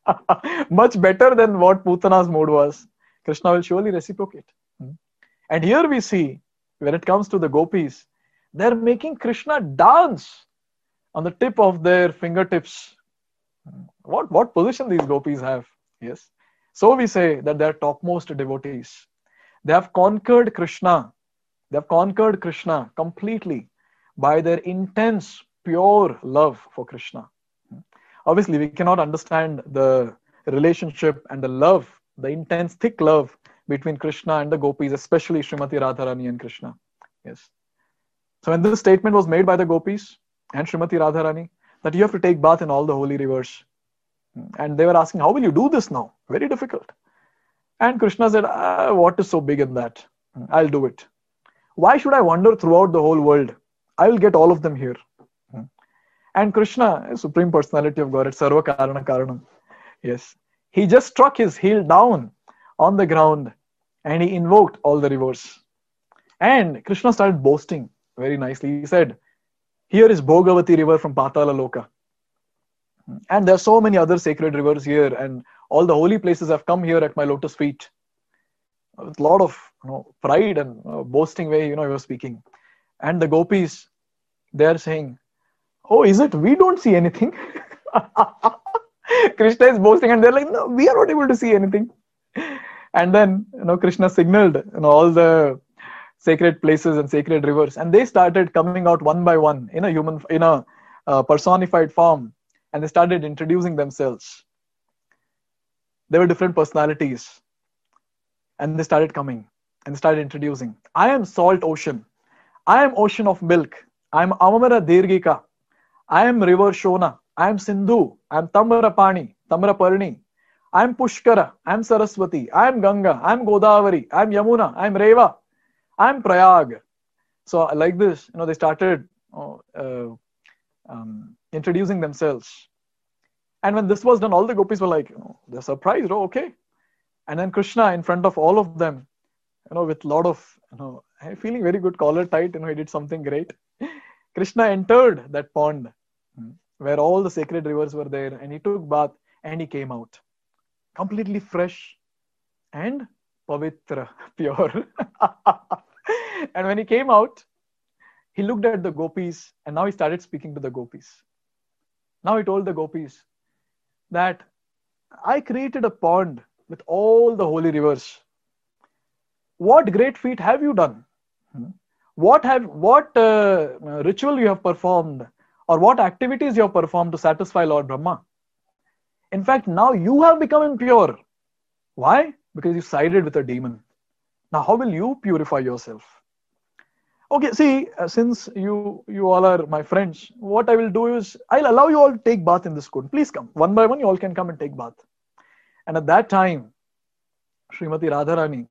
Much better than what Putana's mood was. Krishna will surely reciprocate. And here we see, when it comes to the gopis, they're making Krishna dance on the tip of their fingertips. What, what position these gopis have? Yes. So we say that they're topmost devotees. They have conquered Krishna. They have conquered Krishna completely by their intense, pure love for Krishna. Obviously, we cannot understand the relationship and the love, the intense, thick love between Krishna and the gopis, especially Srimati Radharani and Krishna. Yes. So when this statement was made by the gopis and Srimati Radharani, that you have to take bath in all the holy rivers. And they were asking, how will you do this now? Very difficult. And Krishna said, ah, what is so big in that? I'll do it. Why should I wander throughout the whole world? I will get all of them here. And Krishna, Supreme Personality of Godhead, Sarva Karana Karanam. Yes. He just struck his heel down on the ground and he invoked all the rivers. And Krishna started boasting very nicely. He said, here is Bhogavati river from Patala Loka. And there are so many other sacred rivers here, and all the holy places have come here at my lotus feet. With a lot of you know, pride and uh, boasting way, you know, he was speaking. And the gopis, they are saying, oh, is it? We don't see anything. Krishna is boasting and they're like, no, we are not able to see anything. And then, you know, Krishna signaled you know, all the sacred places and sacred rivers. And they started coming out one by one in a human, in a uh, personified form. And they started introducing themselves. There were different personalities. And they started coming and they started introducing. I am salt ocean. I am ocean of milk. I am Amara Dirgika. I am river Shona. I am Sindhu. I am Tamra Pani, Tamra Parni. I'm Pushkara, I'm Saraswati, I'm Ganga, I'm Godavari, I'm Yamuna, I'm Reva, I'm Prayag. So like this, you know, they started uh, uh, um, introducing themselves. And when this was done, all the gopis were like, oh, they're surprised, oh, okay. And then Krishna, in front of all of them, you know, with a lot of, you know, feeling very good, collar tight, you know, he did something great. Krishna entered that pond where all the sacred rivers were there, and he took bath and he came out completely fresh and pavitra, pure. And when he came out, he looked at the gopis, and now he started speaking to the gopis. Now he told the gopis that I created a pond with all the holy rivers. What great feat have you done? What have what uh, ritual you have performed, or what activities you have performed to satisfy Lord Brahma? In fact, now you have become impure. Why? Because you sided with a demon. Now, how will you purify yourself? Okay, see, uh, since you you all are my friends, what I will do is I'll allow you all to take bath in this kund. Please come. One by one, you all can come and take bath. And at that time, Srimati Radharani,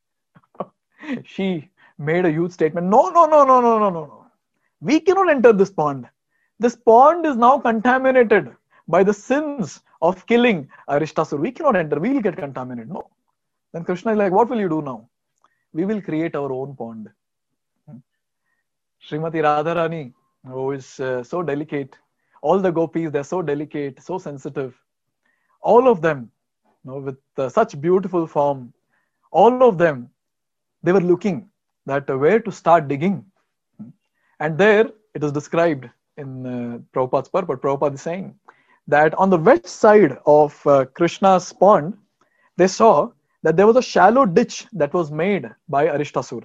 she made a huge statement. No, no, no, no, no, no, no, no. We cannot enter this pond. This pond is now contaminated by the sins of killing Aristasur. We cannot enter. We will get contaminated. No. Then Krishna is like, what will you do now? We will create our own pond. Srimati Radharani, who is uh, so delicate. All the gopis, they're so delicate, so sensitive. All of them, you know, with uh, such beautiful form, all of them, they were looking that uh, where to start digging. And there it is described in uh, Prabhupada's purport. Prabhupada is saying that on the west side of uh, Krishna's pond, they saw that there was a shallow ditch that was made by Aristasur.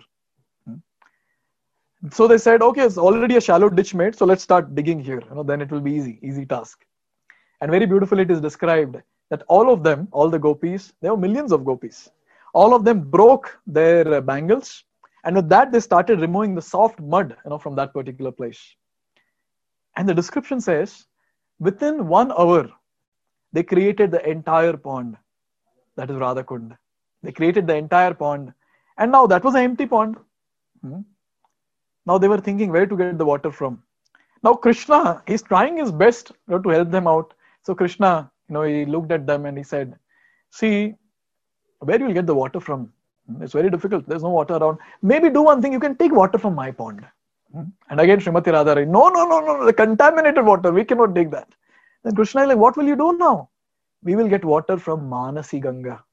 So they said, okay, it's already a shallow ditch made, so let's start digging here. You know, then it will be easy, easy task. And very beautifully it is described that all of them, all the gopis, there were millions of gopis, all of them broke their bangles, and with that they started removing the soft mud, you know, from that particular place. And the description says, within one hour, they created the entire pond. That is Radhakund. They created the entire pond, and now that was an empty pond. Hmm? Now they were thinking where to get the water from. Now Krishna, he's trying his best, you know, to help them out. So Krishna, you know, he looked at them and he said, see, where you will get the water from? It's very difficult. There's no water around. Maybe do one thing. You can take water from my pond. And again, Srimati Radharani, no, no, no, no, the contaminated water. We cannot take that. Then Krishna is like, what will you do now? We will get water from Manasi Ganga.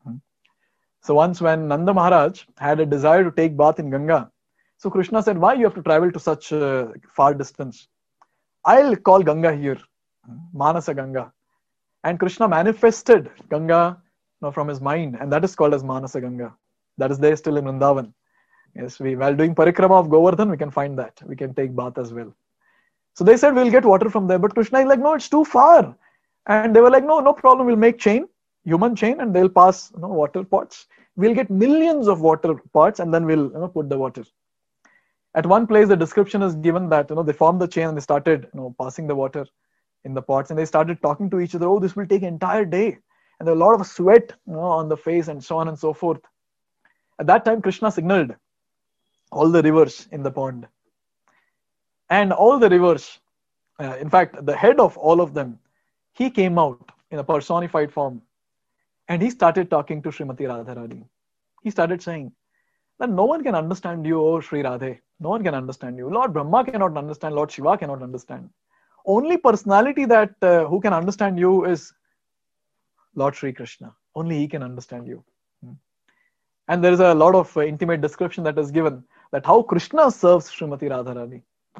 So once when Nanda Maharaj had a desire to take bath in Ganga, so Krishna said, why you have to travel to such a far distance? I'll call Ganga here, Manasa Ganga. And Krishna manifested Ganga, you know, from his mind, and that is called as Manasa Ganga. That is there still in Vrindavan. Yes, we while doing parikrama of Govardhan, we can find that. We can take bath as well. So they said, we'll get water from there. But Krishna is like, no, it's too far. And they were like, no, no problem. We'll make chain, human chain, and they'll pass, you know, water pots. We'll get millions of water pots, and then we'll, you know, put the water. At one place, the description is given that, you know, they formed the chain and they started, you know, passing the water in the pots, and they started talking to each other. Oh, this will take an entire day. And there was a lot of sweat, you know, on the face and so on and so forth. At that time, Krishna signaled all the rivers in the pond. And all the rivers, uh, in fact, the head of all of them, he came out in a personified form. And he started talking to Srimati Radharani. He started saying that no one can understand you, oh Sri Radhe. No one can understand you. Lord Brahma cannot understand. Lord Shiva cannot understand. Only personality that uh, who can understand you is Lord Sri Krishna. Only he can understand you. And there is a lot of uh, intimate description that is given that how Krishna serves Srimati Radharani.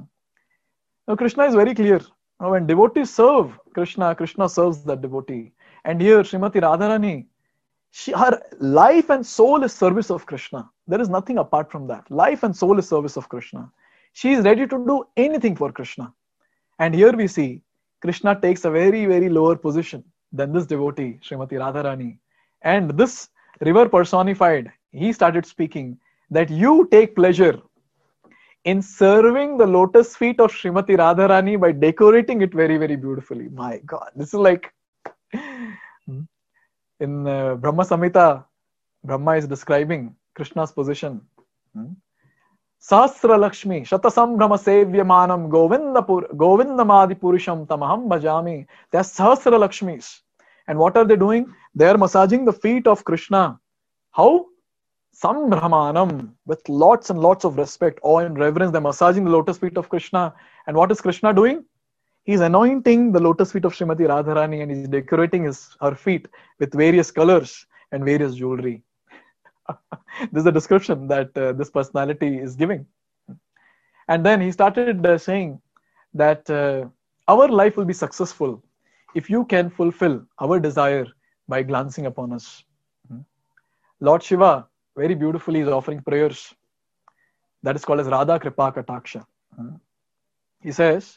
Now Krishna is very clear. Now, when devotees serve Krishna, Krishna serves that devotee. And here Srimati Radharani, she, her life and soul is service of Krishna. There is nothing apart from that. Life and soul is service of Krishna. She is ready to do anything for Krishna. And here we see Krishna takes a very, very lower position than this devotee, Srimati Radharani. And this river personified, he started speaking that you take pleasure in serving the lotus feet of Srimati Radharani by decorating it very, very beautifully. My God, this is like, In uh, Brahma Samhita, Brahma is describing Krishna's position. Hmm? Sahasra Lakshmi, Shatasam Brahma Sevyamanam, Govinda Govindamadi Purusham Tamaham Bhajami. They are Sahasra Lakshmis. And what are they doing? They are massaging the feet of Krishna. How? Sambrahmanam, with lots and lots of respect, awe and reverence. They're massaging the lotus feet of Krishna. And what is Krishna doing? He's anointing the lotus feet of Srimati Radharani and he's decorating his her feet with various colors and various jewelry. This is the description that uh, this personality is giving. And then he started uh, saying that uh, our life will be successful if you can fulfill our desire by glancing upon us. Lord Shiva very beautifully is offering prayers. That is called as Radha Kripa Kataksha. He says,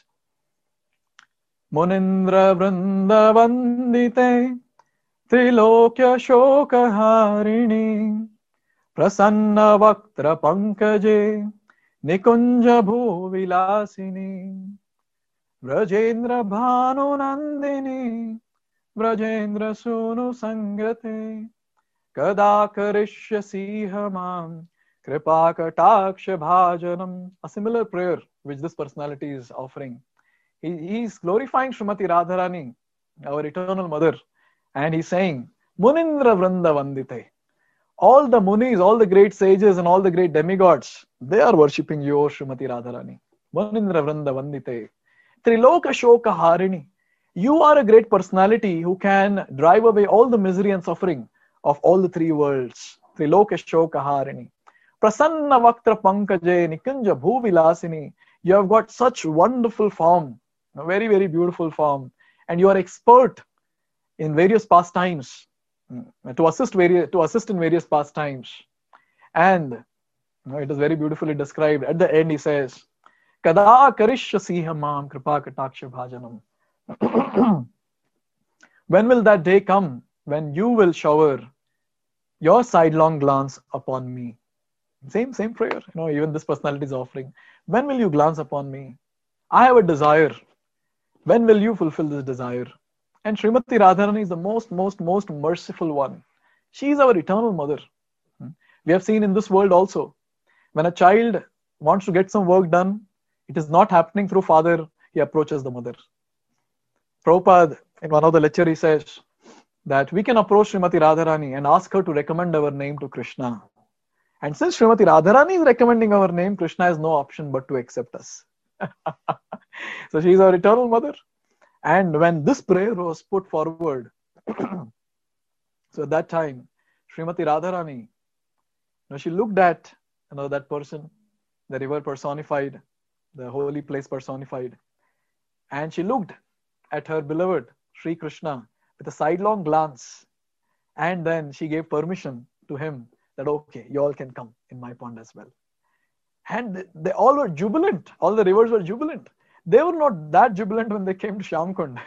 Munindra Vrinda Vandite Trilokya Shoka Harini Prasanna Vaktra Pankaje Nikunja Bhu Vilasini Vrajendra Bhanu Nandini Vrajendra Sunu Sangrate Kada Karishyasi Hamam Kripa Kataksha Bhajanam. A similar prayer which this personality is offering. He, he is glorifying Srimati Radharani, our eternal mother, and he's saying, Munindra Vrinda Vandite. All the munis, all the great sages and all the great demigods, they are worshipping you, O Srimati Radharani. Munindra Vrinda Vandite. Triloka Shoka Harini. You are a great personality who can drive away all the misery and suffering of all the three worlds. Triloka Shoka Harini. Prasanna Vaktra Pankaje Nikunja Bhu Vilasini. You have got such wonderful form, a very, very beautiful form, and you are expert in various pastimes, to assist various, to assist in various pastimes. And you know, it is very beautifully described. At the end, he says, Kada Karishya Siha Mam Kripa Kataksha Bhajanam. When will that day come when you will shower your sidelong glance upon me? Same, same prayer. You know, even this personality is offering. When will you glance upon me? I have a desire. When will you fulfill this desire? And Srimati Radharani is the most, most, most merciful one. She is our eternal mother. We have seen in this world also, when a child wants to get some work done, it is not happening through father, he approaches the mother. Prabhupada, in one of the lectures, he says that we can approach Srimati Radharani and ask her to recommend our name to Krishna. And since Srimati Radharani is recommending our name, Krishna has no option but to accept us. So she is our eternal mother. And when this prayer was put forward, so at that time, Srimati Radharani, you know, she looked at you know, that person, the river personified, the holy place personified, and she looked at her beloved Sri Krishna with a sidelong glance, and then she gave permission to him that, okay, you all can come in my pond as well. And they all were jubilant. All the rivers were jubilant. They were not that jubilant when they came to Shyamkund.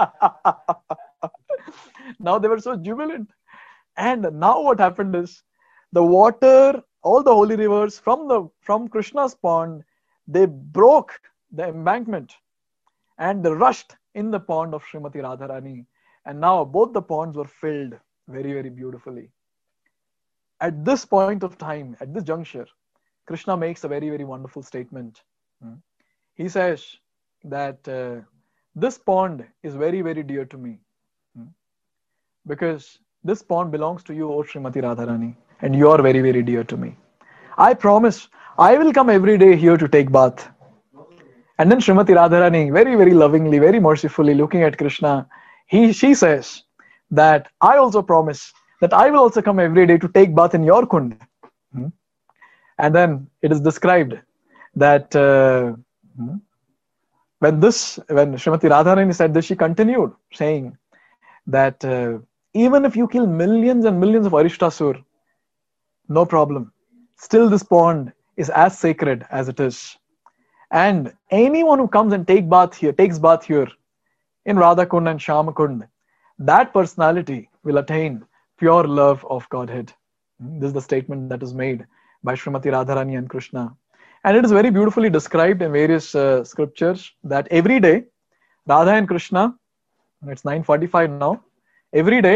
Now they were so jubilant. And now what happened is, the water, all the holy rivers from the from Krishna's pond, they broke the embankment and they rushed in the pond of Srimati Radharani. And now both the ponds were filled very, very beautifully. At this point of time, at this juncture, Krishna makes a very, very wonderful statement. He says that uh, this pond is very, very dear to me. Because this pond belongs to you, O Srimati Radharani, and you are very, very dear to me. I promise I will come every day here to take bath. And then Srimati Radharani, very, very lovingly, very mercifully looking at Krishna, he, she says that I also promise that I will also come every day to take bath in your kund. Hmm? And then it is described that uh, hmm, when this, when Srimati Radharani said this, she continued saying that uh, even if you kill millions and millions of Arishtasur, no problem. Still this pond is as sacred as it is. And anyone who comes and take bath here, takes bath here in Radhakund and Shyamakund, that personality will attain pure love of Godhead. This is the statement that is made by Srimati Radharani and Krishna. And it is very beautifully described in various uh, scriptures that every day, Radha and Krishna, it's nine forty-five now, every day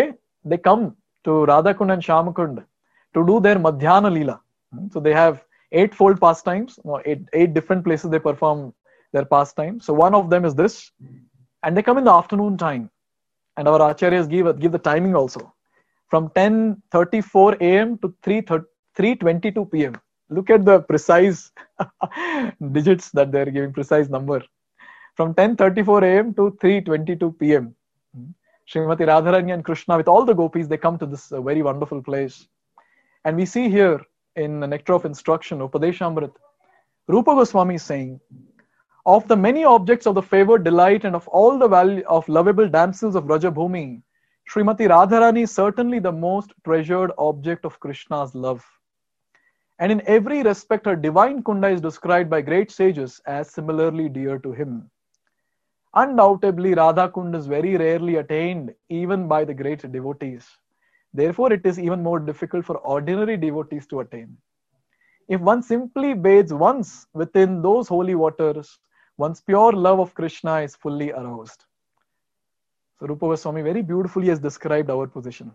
they come to Radhakund and Syamakund to do their Madhyana Leela. So they have eightfold pastimes, no, eight, eight different places they perform their pastimes. So one of them is this, and they come in the afternoon time. And our acharyas give, give the timing also. From ten thirty-four a m to three twenty-two p m Look at the precise digits that they're giving, precise number. From ten thirty-four a m to three twenty-two p m Srimati Radharani and Krishna with all the gopis, they come to this uh, very wonderful place. And we see here in the Nectar of Instruction, Upadeshamrit, Rupa Goswami is saying, of the many objects of the favored delight and of all the value of lovable damsels of Brajabhumi, Srimati Radharani is certainly the most treasured object of Krishna's love. And in every respect, her divine Kunda is described by great sages as similarly dear to him. Undoubtedly, Radha Kund is very rarely attained even by the great devotees. Therefore, it is even more difficult for ordinary devotees to attain. If one simply bathes once within those holy waters, one's pure love of Krishna is fully aroused. So Rupa Goswami very beautifully has described our position.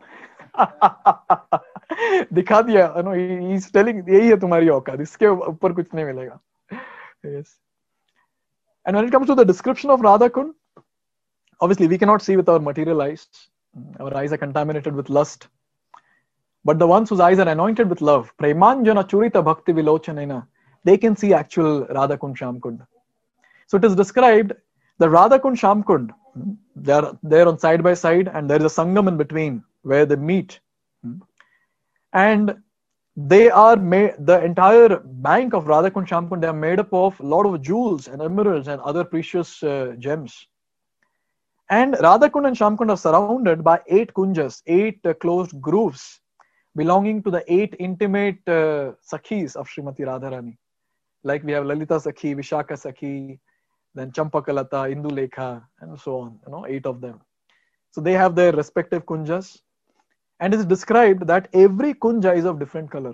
दिखा दिया, you know, he is telling, यही है तुम्हारी औकात, इसके ऊपर कुछ नहीं मिलेगा. Yes. And when it comes to the description of Radha Kund, obviously we cannot see with our material eyes. Our eyes are contaminated with lust. But the ones whose eyes are anointed with love, Premanjana Churita Bhakti Vilochanena, they can see actual Radha Kund, Shyam Kund. So it is described that Radha Kund, Shyam Kund, they are there on side by side, and there is a Sangam in between where they meet. And they are made, the entire bank of Radha Kund, Shyam Kund, they are made up of a lot of jewels and emeralds and other precious uh, gems. And Radha Kund and Shyam Kund are surrounded by eight kunjas, eight uh, closed grooves belonging to the eight intimate uh, Sakhis of Srimati Radharani. Like we have Lalita Sakhi, Vishaka Sakhi, then Champakalata, Indulekha, and so on, you know, eight of them. So they have their respective kunjas. And it is described that every kunja is of different color.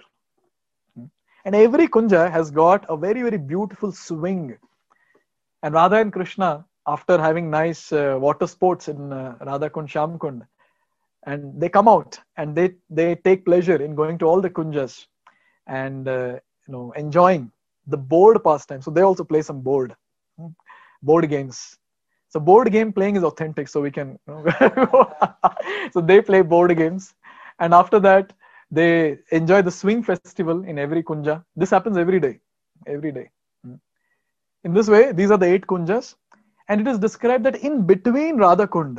And every kunja has got a very, very beautiful swing. And Radha and Krishna, after having nice uh, water sports in uh, Radha Kund, Shyam Kund, and they come out and they, they take pleasure in going to all the kunjas and uh, you know, enjoying the board pastime. So they also play some board, board games. So board game playing is authentic, so we can, you know, so they play board games. And after that, they enjoy the swing festival in every kunja. This happens every day, every day. In this way, these are the eight kunjas. And it is described that in between Radha Kund,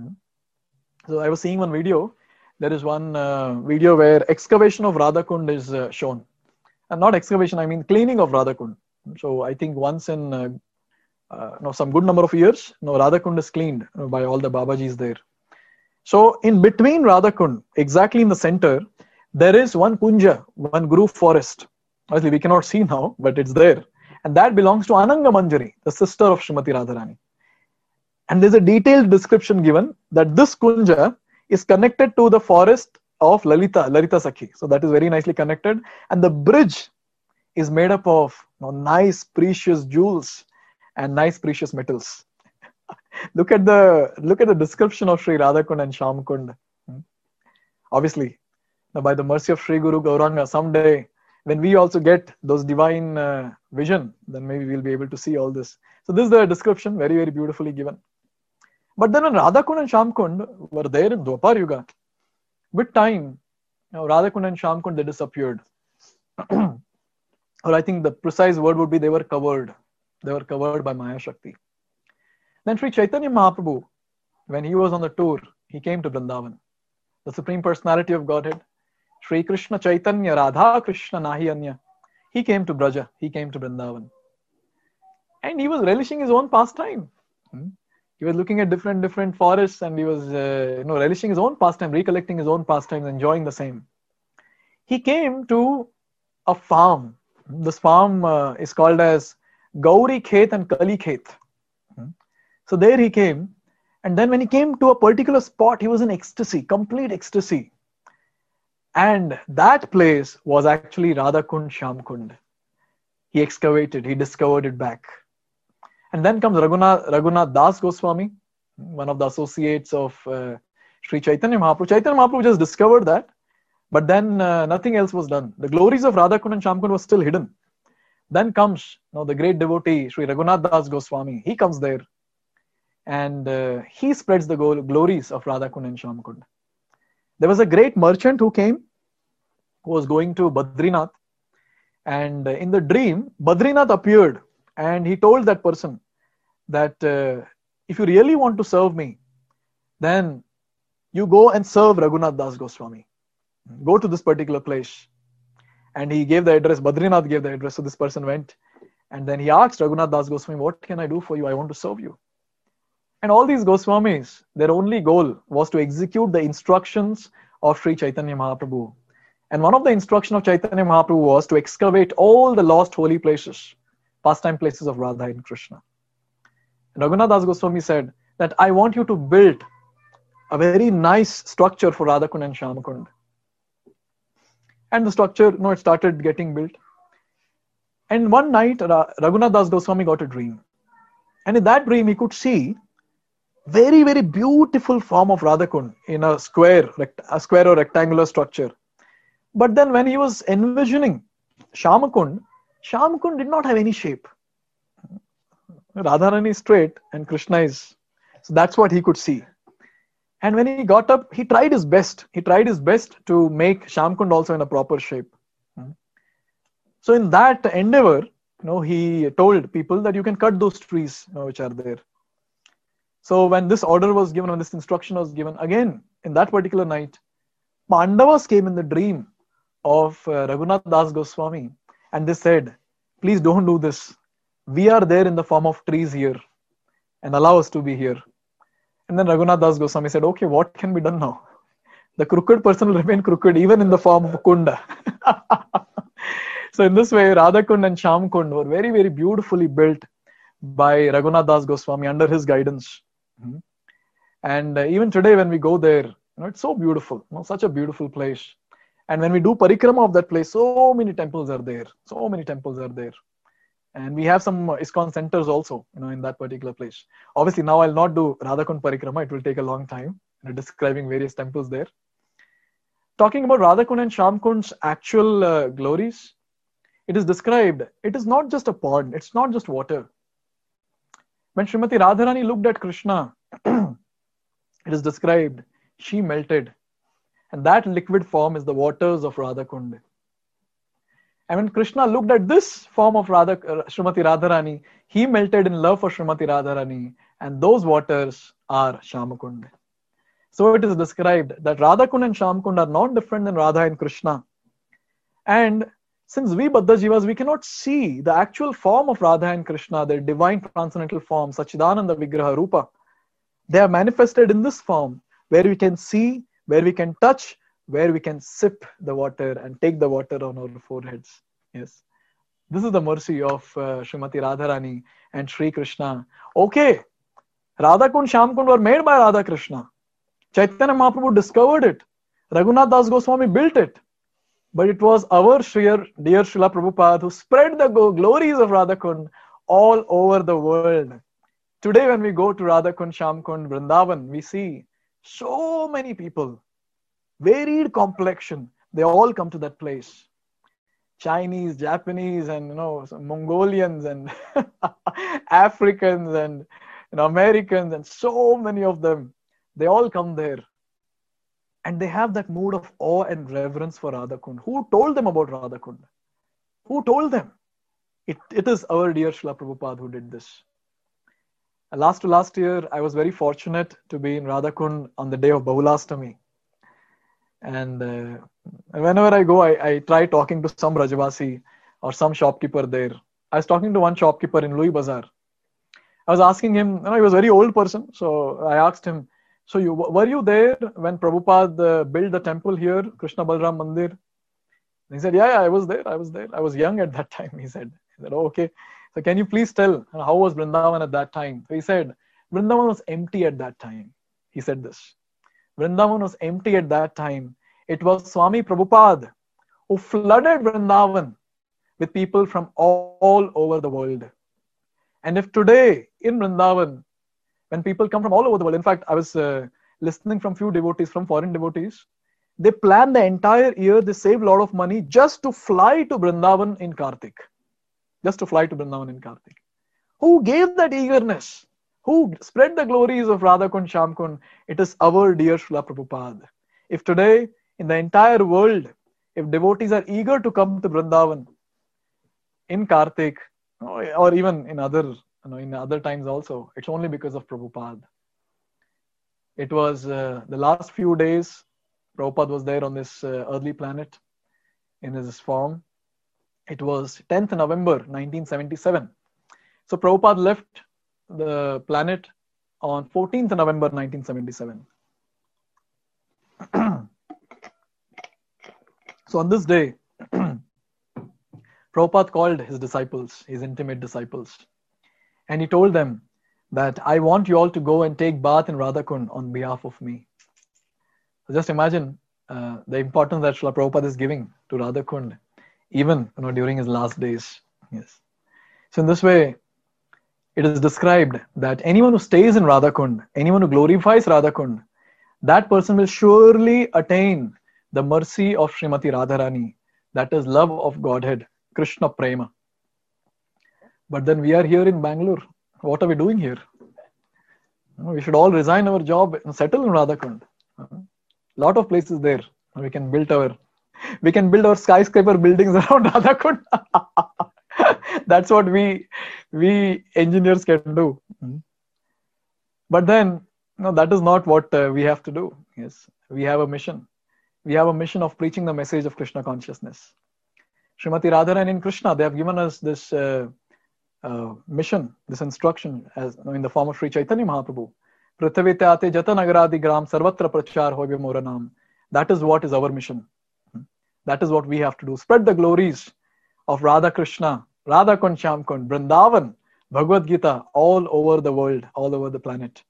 so I was seeing one video, there is one uh, video where excavation of Radha Kund is uh, shown. And not excavation, I mean cleaning of Radha Kund. So I think once in uh, Uh, no, some good number of years, no, Radha Kund is cleaned uh, by all the Babajis there. So in between Radha Kund, exactly in the center, there is one kunja, one groove forest. Obviously, we cannot see now, but it's there. And that belongs to Ananga Manjari, the sister of Srimati Radharani. And there's a detailed description given that this kunja is connected to the forest of Lalita, Lalita Sakhi. So that is very nicely connected. And the bridge is made up of, you know, nice, precious jewels and nice precious metals. look at the look at the description of Sri Radha Kund and Shyam Kund. Obviously, now by the mercy of Sri Guru Gauranga, someday when we also get those divine uh, vision, then maybe we'll be able to see all this. So this is the description, very very beautifully given. But then when Radha Kund and Shyam Kund were there in Dwapar Yuga, with time, you know, Radha Kund and Shyam Kund, they disappeared. Or I think the precise word would be they were covered. They were covered by Maya Shakti. Then Sri Chaitanya Mahaprabhu, when he was on the tour, he came to Vrindavan. The Supreme Personality of Godhead, Sri Krishna Chaitanya Radha Krishna Nahi Anya, he came to Braja, he came to Vrindavan. And he was relishing his own pastime. He was looking at different different forests and he was uh, you know, relishing his own pastime, recollecting his own pastimes, enjoying the same. He came to a farm. This farm uh, is called as Gauri Khet and Kali Khet. So there he came, and then when he came to a particular spot, he was in ecstasy, complete ecstasy. And that place was actually Radha Kund, Shyam Kund. He excavated, he discovered it back. And then comes Raghunath, Raghunath Das Goswami, one of the associates of uh, Sri Chaitanya Mahaprabhu. Chaitanya Mahaprabhu just discovered that, but then uh, nothing else was done. The glories of Radhakund and Shyamkund was still hidden. Then comes you know, the great devotee, Sri Raghunath Das Goswami. He comes there and uh, he spreads the glories of Radhakund and Shyamkund. There was a great merchant who came, who was going to Badrinath. And uh, in the dream, Badrinath appeared and he told that person that uh, if you really want to serve me, then you go and serve Raghunath Das Goswami. Go to this particular place. And he gave the address, Badrinath gave the address, so this person went. And then he asked Raghunath Das Goswami, what can I do for you? I want to serve you. And all these Goswamis, their only goal was to execute the instructions of Sri Chaitanya Mahaprabhu. And one of the instructions of Chaitanya Mahaprabhu was to excavate all the lost holy places, pastime places of Radha and Krishna. And Raghunath Das Goswami said that I want you to build a very nice structure for Radhakund and Shyamkund. And the structure, you know, it started getting built. And one night, Raghunath Das Goswami got a dream. And in that dream, he could see very, very beautiful form of Radhakund in a square, a square or rectangular structure. But then when he was envisioning Shyamkund, Shyamkund did not have any shape. Radharani is straight and Krishna is. So that's what he could see. And when he got up, he tried his best. He tried his best to make Shyamkund also in a proper shape. So in that endeavor, you know, he told people that you can cut those trees, you know, which are there. So when this order was given, when this instruction was given, again, in that particular night, Pandavas came in the dream of uh, Raghunath Das Goswami and they said, please don't do this. We are there in the form of trees here and allow us to be here. And then Raghunath Das Goswami said, okay, what can be done now? The crooked person will remain crooked even in the form of a kunda. So in this way, Radhakund and Shyamkund were very, very beautifully built by Raghunath Das Goswami under his guidance. Mm-hmm. And uh, even today when we go there, you know, it's so beautiful, you know, such a beautiful place. And when we do parikrama of that place, so many temples are there. So many temples are there. And we have some ISKCON centers also, you know, in that particular place. Obviously, now I'll not do Radhakund parikrama. It will take a long time, you know, describing various temples there. Talking about Radhakund and Shyamkund's actual uh, glories, it is described, it is not just a pond, it's not just water. When Srimati Radharani looked at Krishna, it is described, she melted. And that liquid form is the waters of Radhakund. And when Krishna looked at this form of Radha, uh, Srimati Radharani, he melted in love for Srimati Radharani. And those waters are Shyamkund. So it is described that Radhakund and Shyamkund are not different than Radha and Krishna. And since we Baddha Jivas, we cannot see the actual form of Radha and Krishna, their divine transcendental form, Sachidananda Vigraha Rupa. They are manifested in this form, where we can see, where we can touch, where we can sip the water and take the water on our foreheads. Yes. This is the mercy of uh, Srimati Radharani and Sri Krishna. Okay, Radhakund, Shyamkund were made by Radha Krishna. Chaitanya Mahaprabhu discovered it. Raghunath Das Goswami built it. But it was our dear, dear Srila Prabhupada who spread the glories of Radhakund all over the world. Today when we go to Radhakund, Shyamkund, Vrindavan, we see so many people, varied complexion, they all come to that place. Chinese, Japanese, and you know, Mongolians and Africans and you know, Americans and so many of them, they all come there. And they have that mood of awe and reverence for Radhakund. Who told them about Radhakund? Who told them? It, it is our dear Srila Prabhupada who did this. And last to last year, I was very fortunate to be in Radhakund on the day of Bahulastami. And uh, whenever I go, I, I try talking to some Rajavasi or some shopkeeper there. I was talking to one shopkeeper in Louis Bazaar. I was asking him, you know, he was a very old person. So I asked him, so you were you there when Prabhupada uh, built the temple here, Krishna Balram Mandir? And he said, yeah, yeah, I was there. I was there. I was young at that time, he said. He said, oh, okay. So can you please tell, how was Vrindavan at that time? So he said, Vrindavan was empty at that time. He said this. Vrindavan was empty at that time. It was Swami Prabhupada who flooded Vrindavan with people from all, all over the world. And if today in Vrindavan, when people come from all over the world, in fact, I was uh, listening from few devotees, from foreign devotees. They plan the entire year, they save a lot of money just to fly to Vrindavan in Kartik. Just to fly to Vrindavan in Kartik. Who gave that eagerness? Who spread the glories of Radha Kund, Shyam Kund? It is our dear Srila Prabhupada. If today, in the entire world, if devotees are eager to come to Vrindavan in Kartik, or even in other, you know, in other times also, it's only because of Prabhupada. It was uh, the last few days, Prabhupada was there on this uh, earthly planet in his form. It was tenth November nineteen seventy-seven. So Prabhupada left the planet on fourteenth November nineteen seventy-seven. So on this day, Prabhupada called his disciples, his intimate disciples, and he told them that I want you all to go and take bath in Radha Kund on behalf of me. So just imagine uh, the importance that Srila Prabhupada is giving to Radha Kund, even you know, during his last days. Yes. So in this way, it is described that anyone who stays in Radha Kund, anyone who glorifies Radha Kund, that person will surely attain the mercy of Srimati Radharani, that is love of Godhead, Krishna Prema. But then we are here in Bangalore. What are we doing here? We should all resign our job and settle in Radha Kund. A lot of places there. We can build our, we can build our skyscraper buildings around Radha Kund. That's what we we engineers can do. But then, no, that is not what uh, we have to do. Yes, we have a mission. We have a mission of preaching the message of Krishna consciousness. Srimati Radharani and Krishna, they have given us this uh, uh, mission, this instruction, as you know, in the form of Sri Chaitanya Mahaprabhu. Prithvite ate jata nagaradi gram sarvatra prachar hoye moranam. That is what is our mission. That is what we have to do. Spread the glories of Radha Krishna, Radha Kund, Shyam Kund, Vrindavan, Bhagavad Gita, all over the world, all over the planet.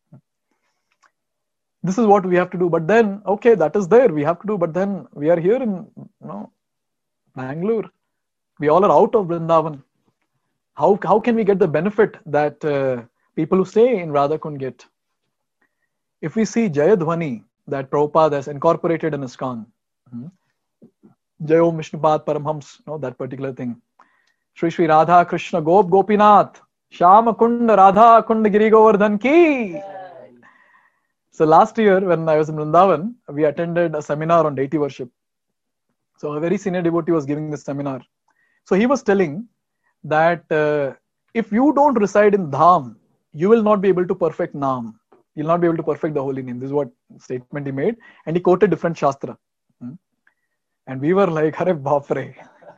This is what we have to do. But then, okay, that is there. We have to do. But then we are here in, you know, Bangalore. We all are out of Vrindavan. How how can we get the benefit that uh, people who stay in Radha Kund get? If we see Jayadhwani that Prabhupada has incorporated in ISKCON, hmm? Jayo Vishnupad Paramhams, you know, that particular thing. Shri Shri Radha Krishna Gop Gopinath Shyam Kund Radha Kund Giri Govardhan Ki. So last year when I was in Vrindavan, we attended a seminar on deity worship. So a very senior devotee was giving this seminar. So he was telling that uh, if you don't reside in Dham, you will not be able to perfect Naam. You'll not be able to perfect the holy name. This is what statement he made. And he quoted different Shastra. Hmm? And we were like, Hare Bapre.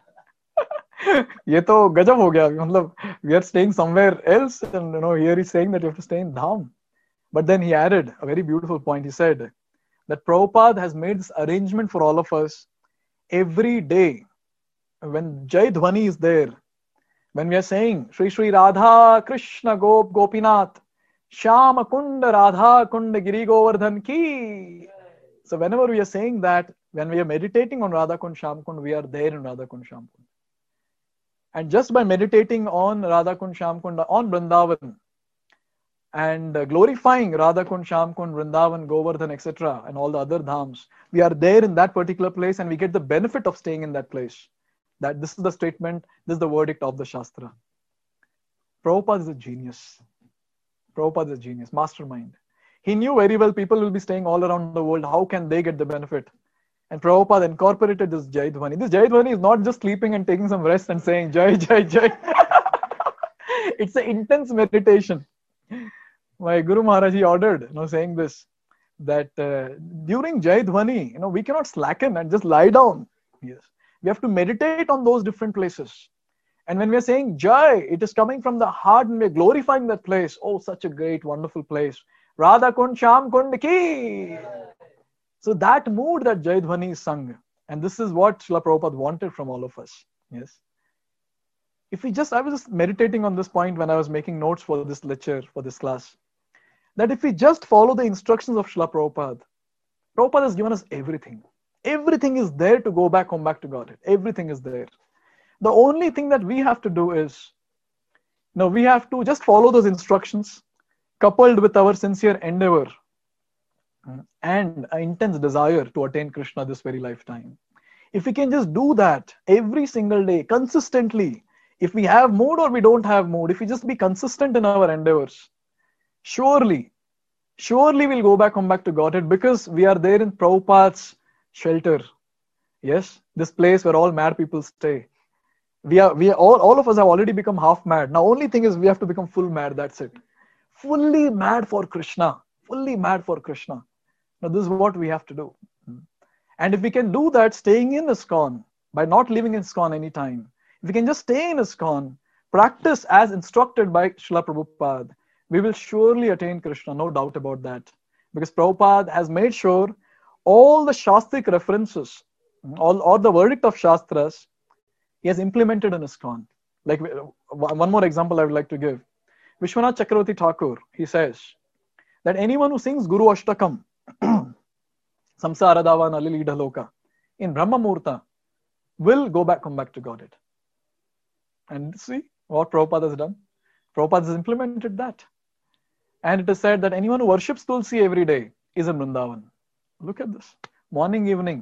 Ye to gajab ho gaya. We are staying somewhere else. And you know, here he's saying that you have to stay in Dham. But then he added a very beautiful point. He said that Prabhupada has made this arrangement for all of us. Every day, when Jai Dhwani is there, when we are saying Shri Shri Radha Krishna Gop Gopinath Shyam Kund Radha Kund Giri Govardhan Ki. So whenever we are saying that, when we are meditating on Radha Kund Shyam Kund, we are there in Radha Kund Shyam Kund. And just by meditating on Radha Kund Shyam Kund, on Vrindavan, and uh, glorifying Radha Kund, Shyam Kund, Vrindavan, Govardhan, et cetera, and all the other dhams, we are there in that particular place and we get the benefit of staying in that place. That this is the statement, this is the verdict of the Shastra. Prabhupada is a genius. Prabhupada is a genius, mastermind. He knew very well people will be staying all around the world. How can they get the benefit? And Prabhupada incorporated this Jai Dhwani. This Jai Dhwani is not just sleeping and taking some rest and saying Jai, Jai, Jai. It's an intense meditation. My Guru Maharaj, he ordered, you know, saying this, that uh, during Jai Dhwani, you know, we cannot slacken and just lie down. Yes. We have to meditate on those different places. And when we are saying Jai, it is coming from the heart and we are glorifying that place. Oh, such a great, wonderful place. Radha Kund, Shyam Kund Ki. So that mood that Jai Dhwani is sung. And this is what Srila Prabhupada wanted from all of us. Yes. If we just, I was just meditating on this point when I was making notes for this lecture, for this class. That if we just follow the instructions of Srila Prabhupada, Prabhupada has given us everything. Everything is there to go back, come back to Godhead. Everything is there. The only thing that we have to do is, you know, we have to just follow those instructions coupled with our sincere endeavor and an intense desire to attain Krishna this very lifetime. If we can just do that every single day, consistently, if we have mood or we don't have mood, if we just be consistent in our endeavors, surely, surely we'll go back, come back to Godhead, because we are there in Prabhupada's shelter. Yes, this place where all mad people stay. We are, we are, all, all of us have already become half mad. Now, only thing is we have to become full mad. That's it. Fully mad for Krishna. Fully mad for Krishna. Now, this is what we have to do. And if we can do that, staying in ISKCON, by not leaving ISKCON anytime, if we can just stay in ISKCON, practice as instructed by Srila Prabhupada, we will surely attain Krishna, no doubt about that. Because Prabhupada has made sure all the Shastric references, all, all the verdict of Shastras, he has implemented in ISKCON. Like one more example I would like to give. Vishwanath Chakravarti Thakur, he says that anyone who sings Guru Ashtakam, Samsara Dava Nalli Leeda Loka, in Brahma Murta, will go back, come back to Godhead. And see what Prabhupada has done. Prabhupada has implemented that. And it is said that anyone who worships Tulsi every day is in Vrindavan. Look at this. Morning, evening.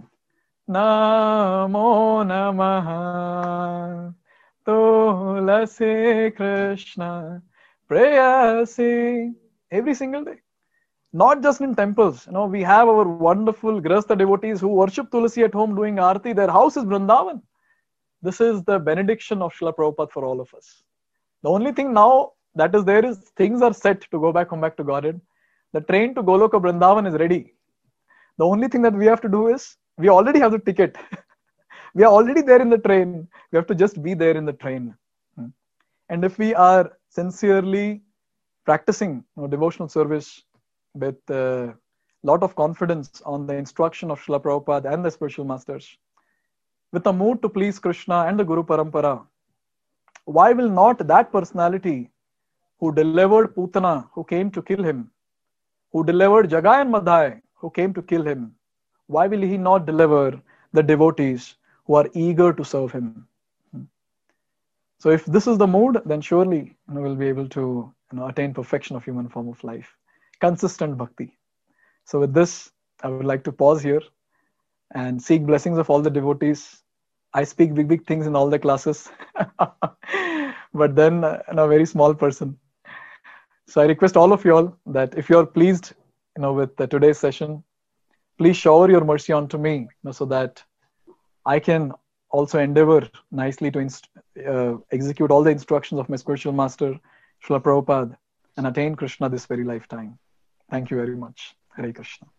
Namo Namaha Tulasi Krishna Prayasi. Every single day. Not just in temples. You know, we have our wonderful Grihastha devotees who worship Tulsi at home doing Aarti. Their house is Vrindavan. This is the benediction of Srila Prabhupada for all of us. The only thing now that is there is things are set to go back, come back to Godhead. The train to Goloka Vrindavan is ready. The only thing that we have to do is, we already have the ticket. We are already there in the train. We have to just be there in the train. And if we are sincerely practicing you know, devotional service with a lot of confidence on the instruction of Srila Prabhupada and the spiritual masters, with a mood to please Krishna and the Guru Parampara, why will not that personality who delivered Putana, who came to kill him, who delivered Jagai and Madhai, who came to kill him, why will he not deliver the devotees who are eager to serve him? So if this is the mood, then surely you know, we'll be able to you know, attain perfection of human form of life. Consistent bhakti. So with this, I would like to pause here and seek blessings of all the devotees. I speak big, big things in all the classes, but then uh, I'm a very small person. So I request all of you all that if you are pleased you know, with uh, today's session, please shower your mercy onto me you know, so that I can also endeavor nicely to inst- uh, execute all the instructions of my spiritual master, Srila Prabhupada, and attain Krishna this very lifetime. Thank you very much. Hare Krishna.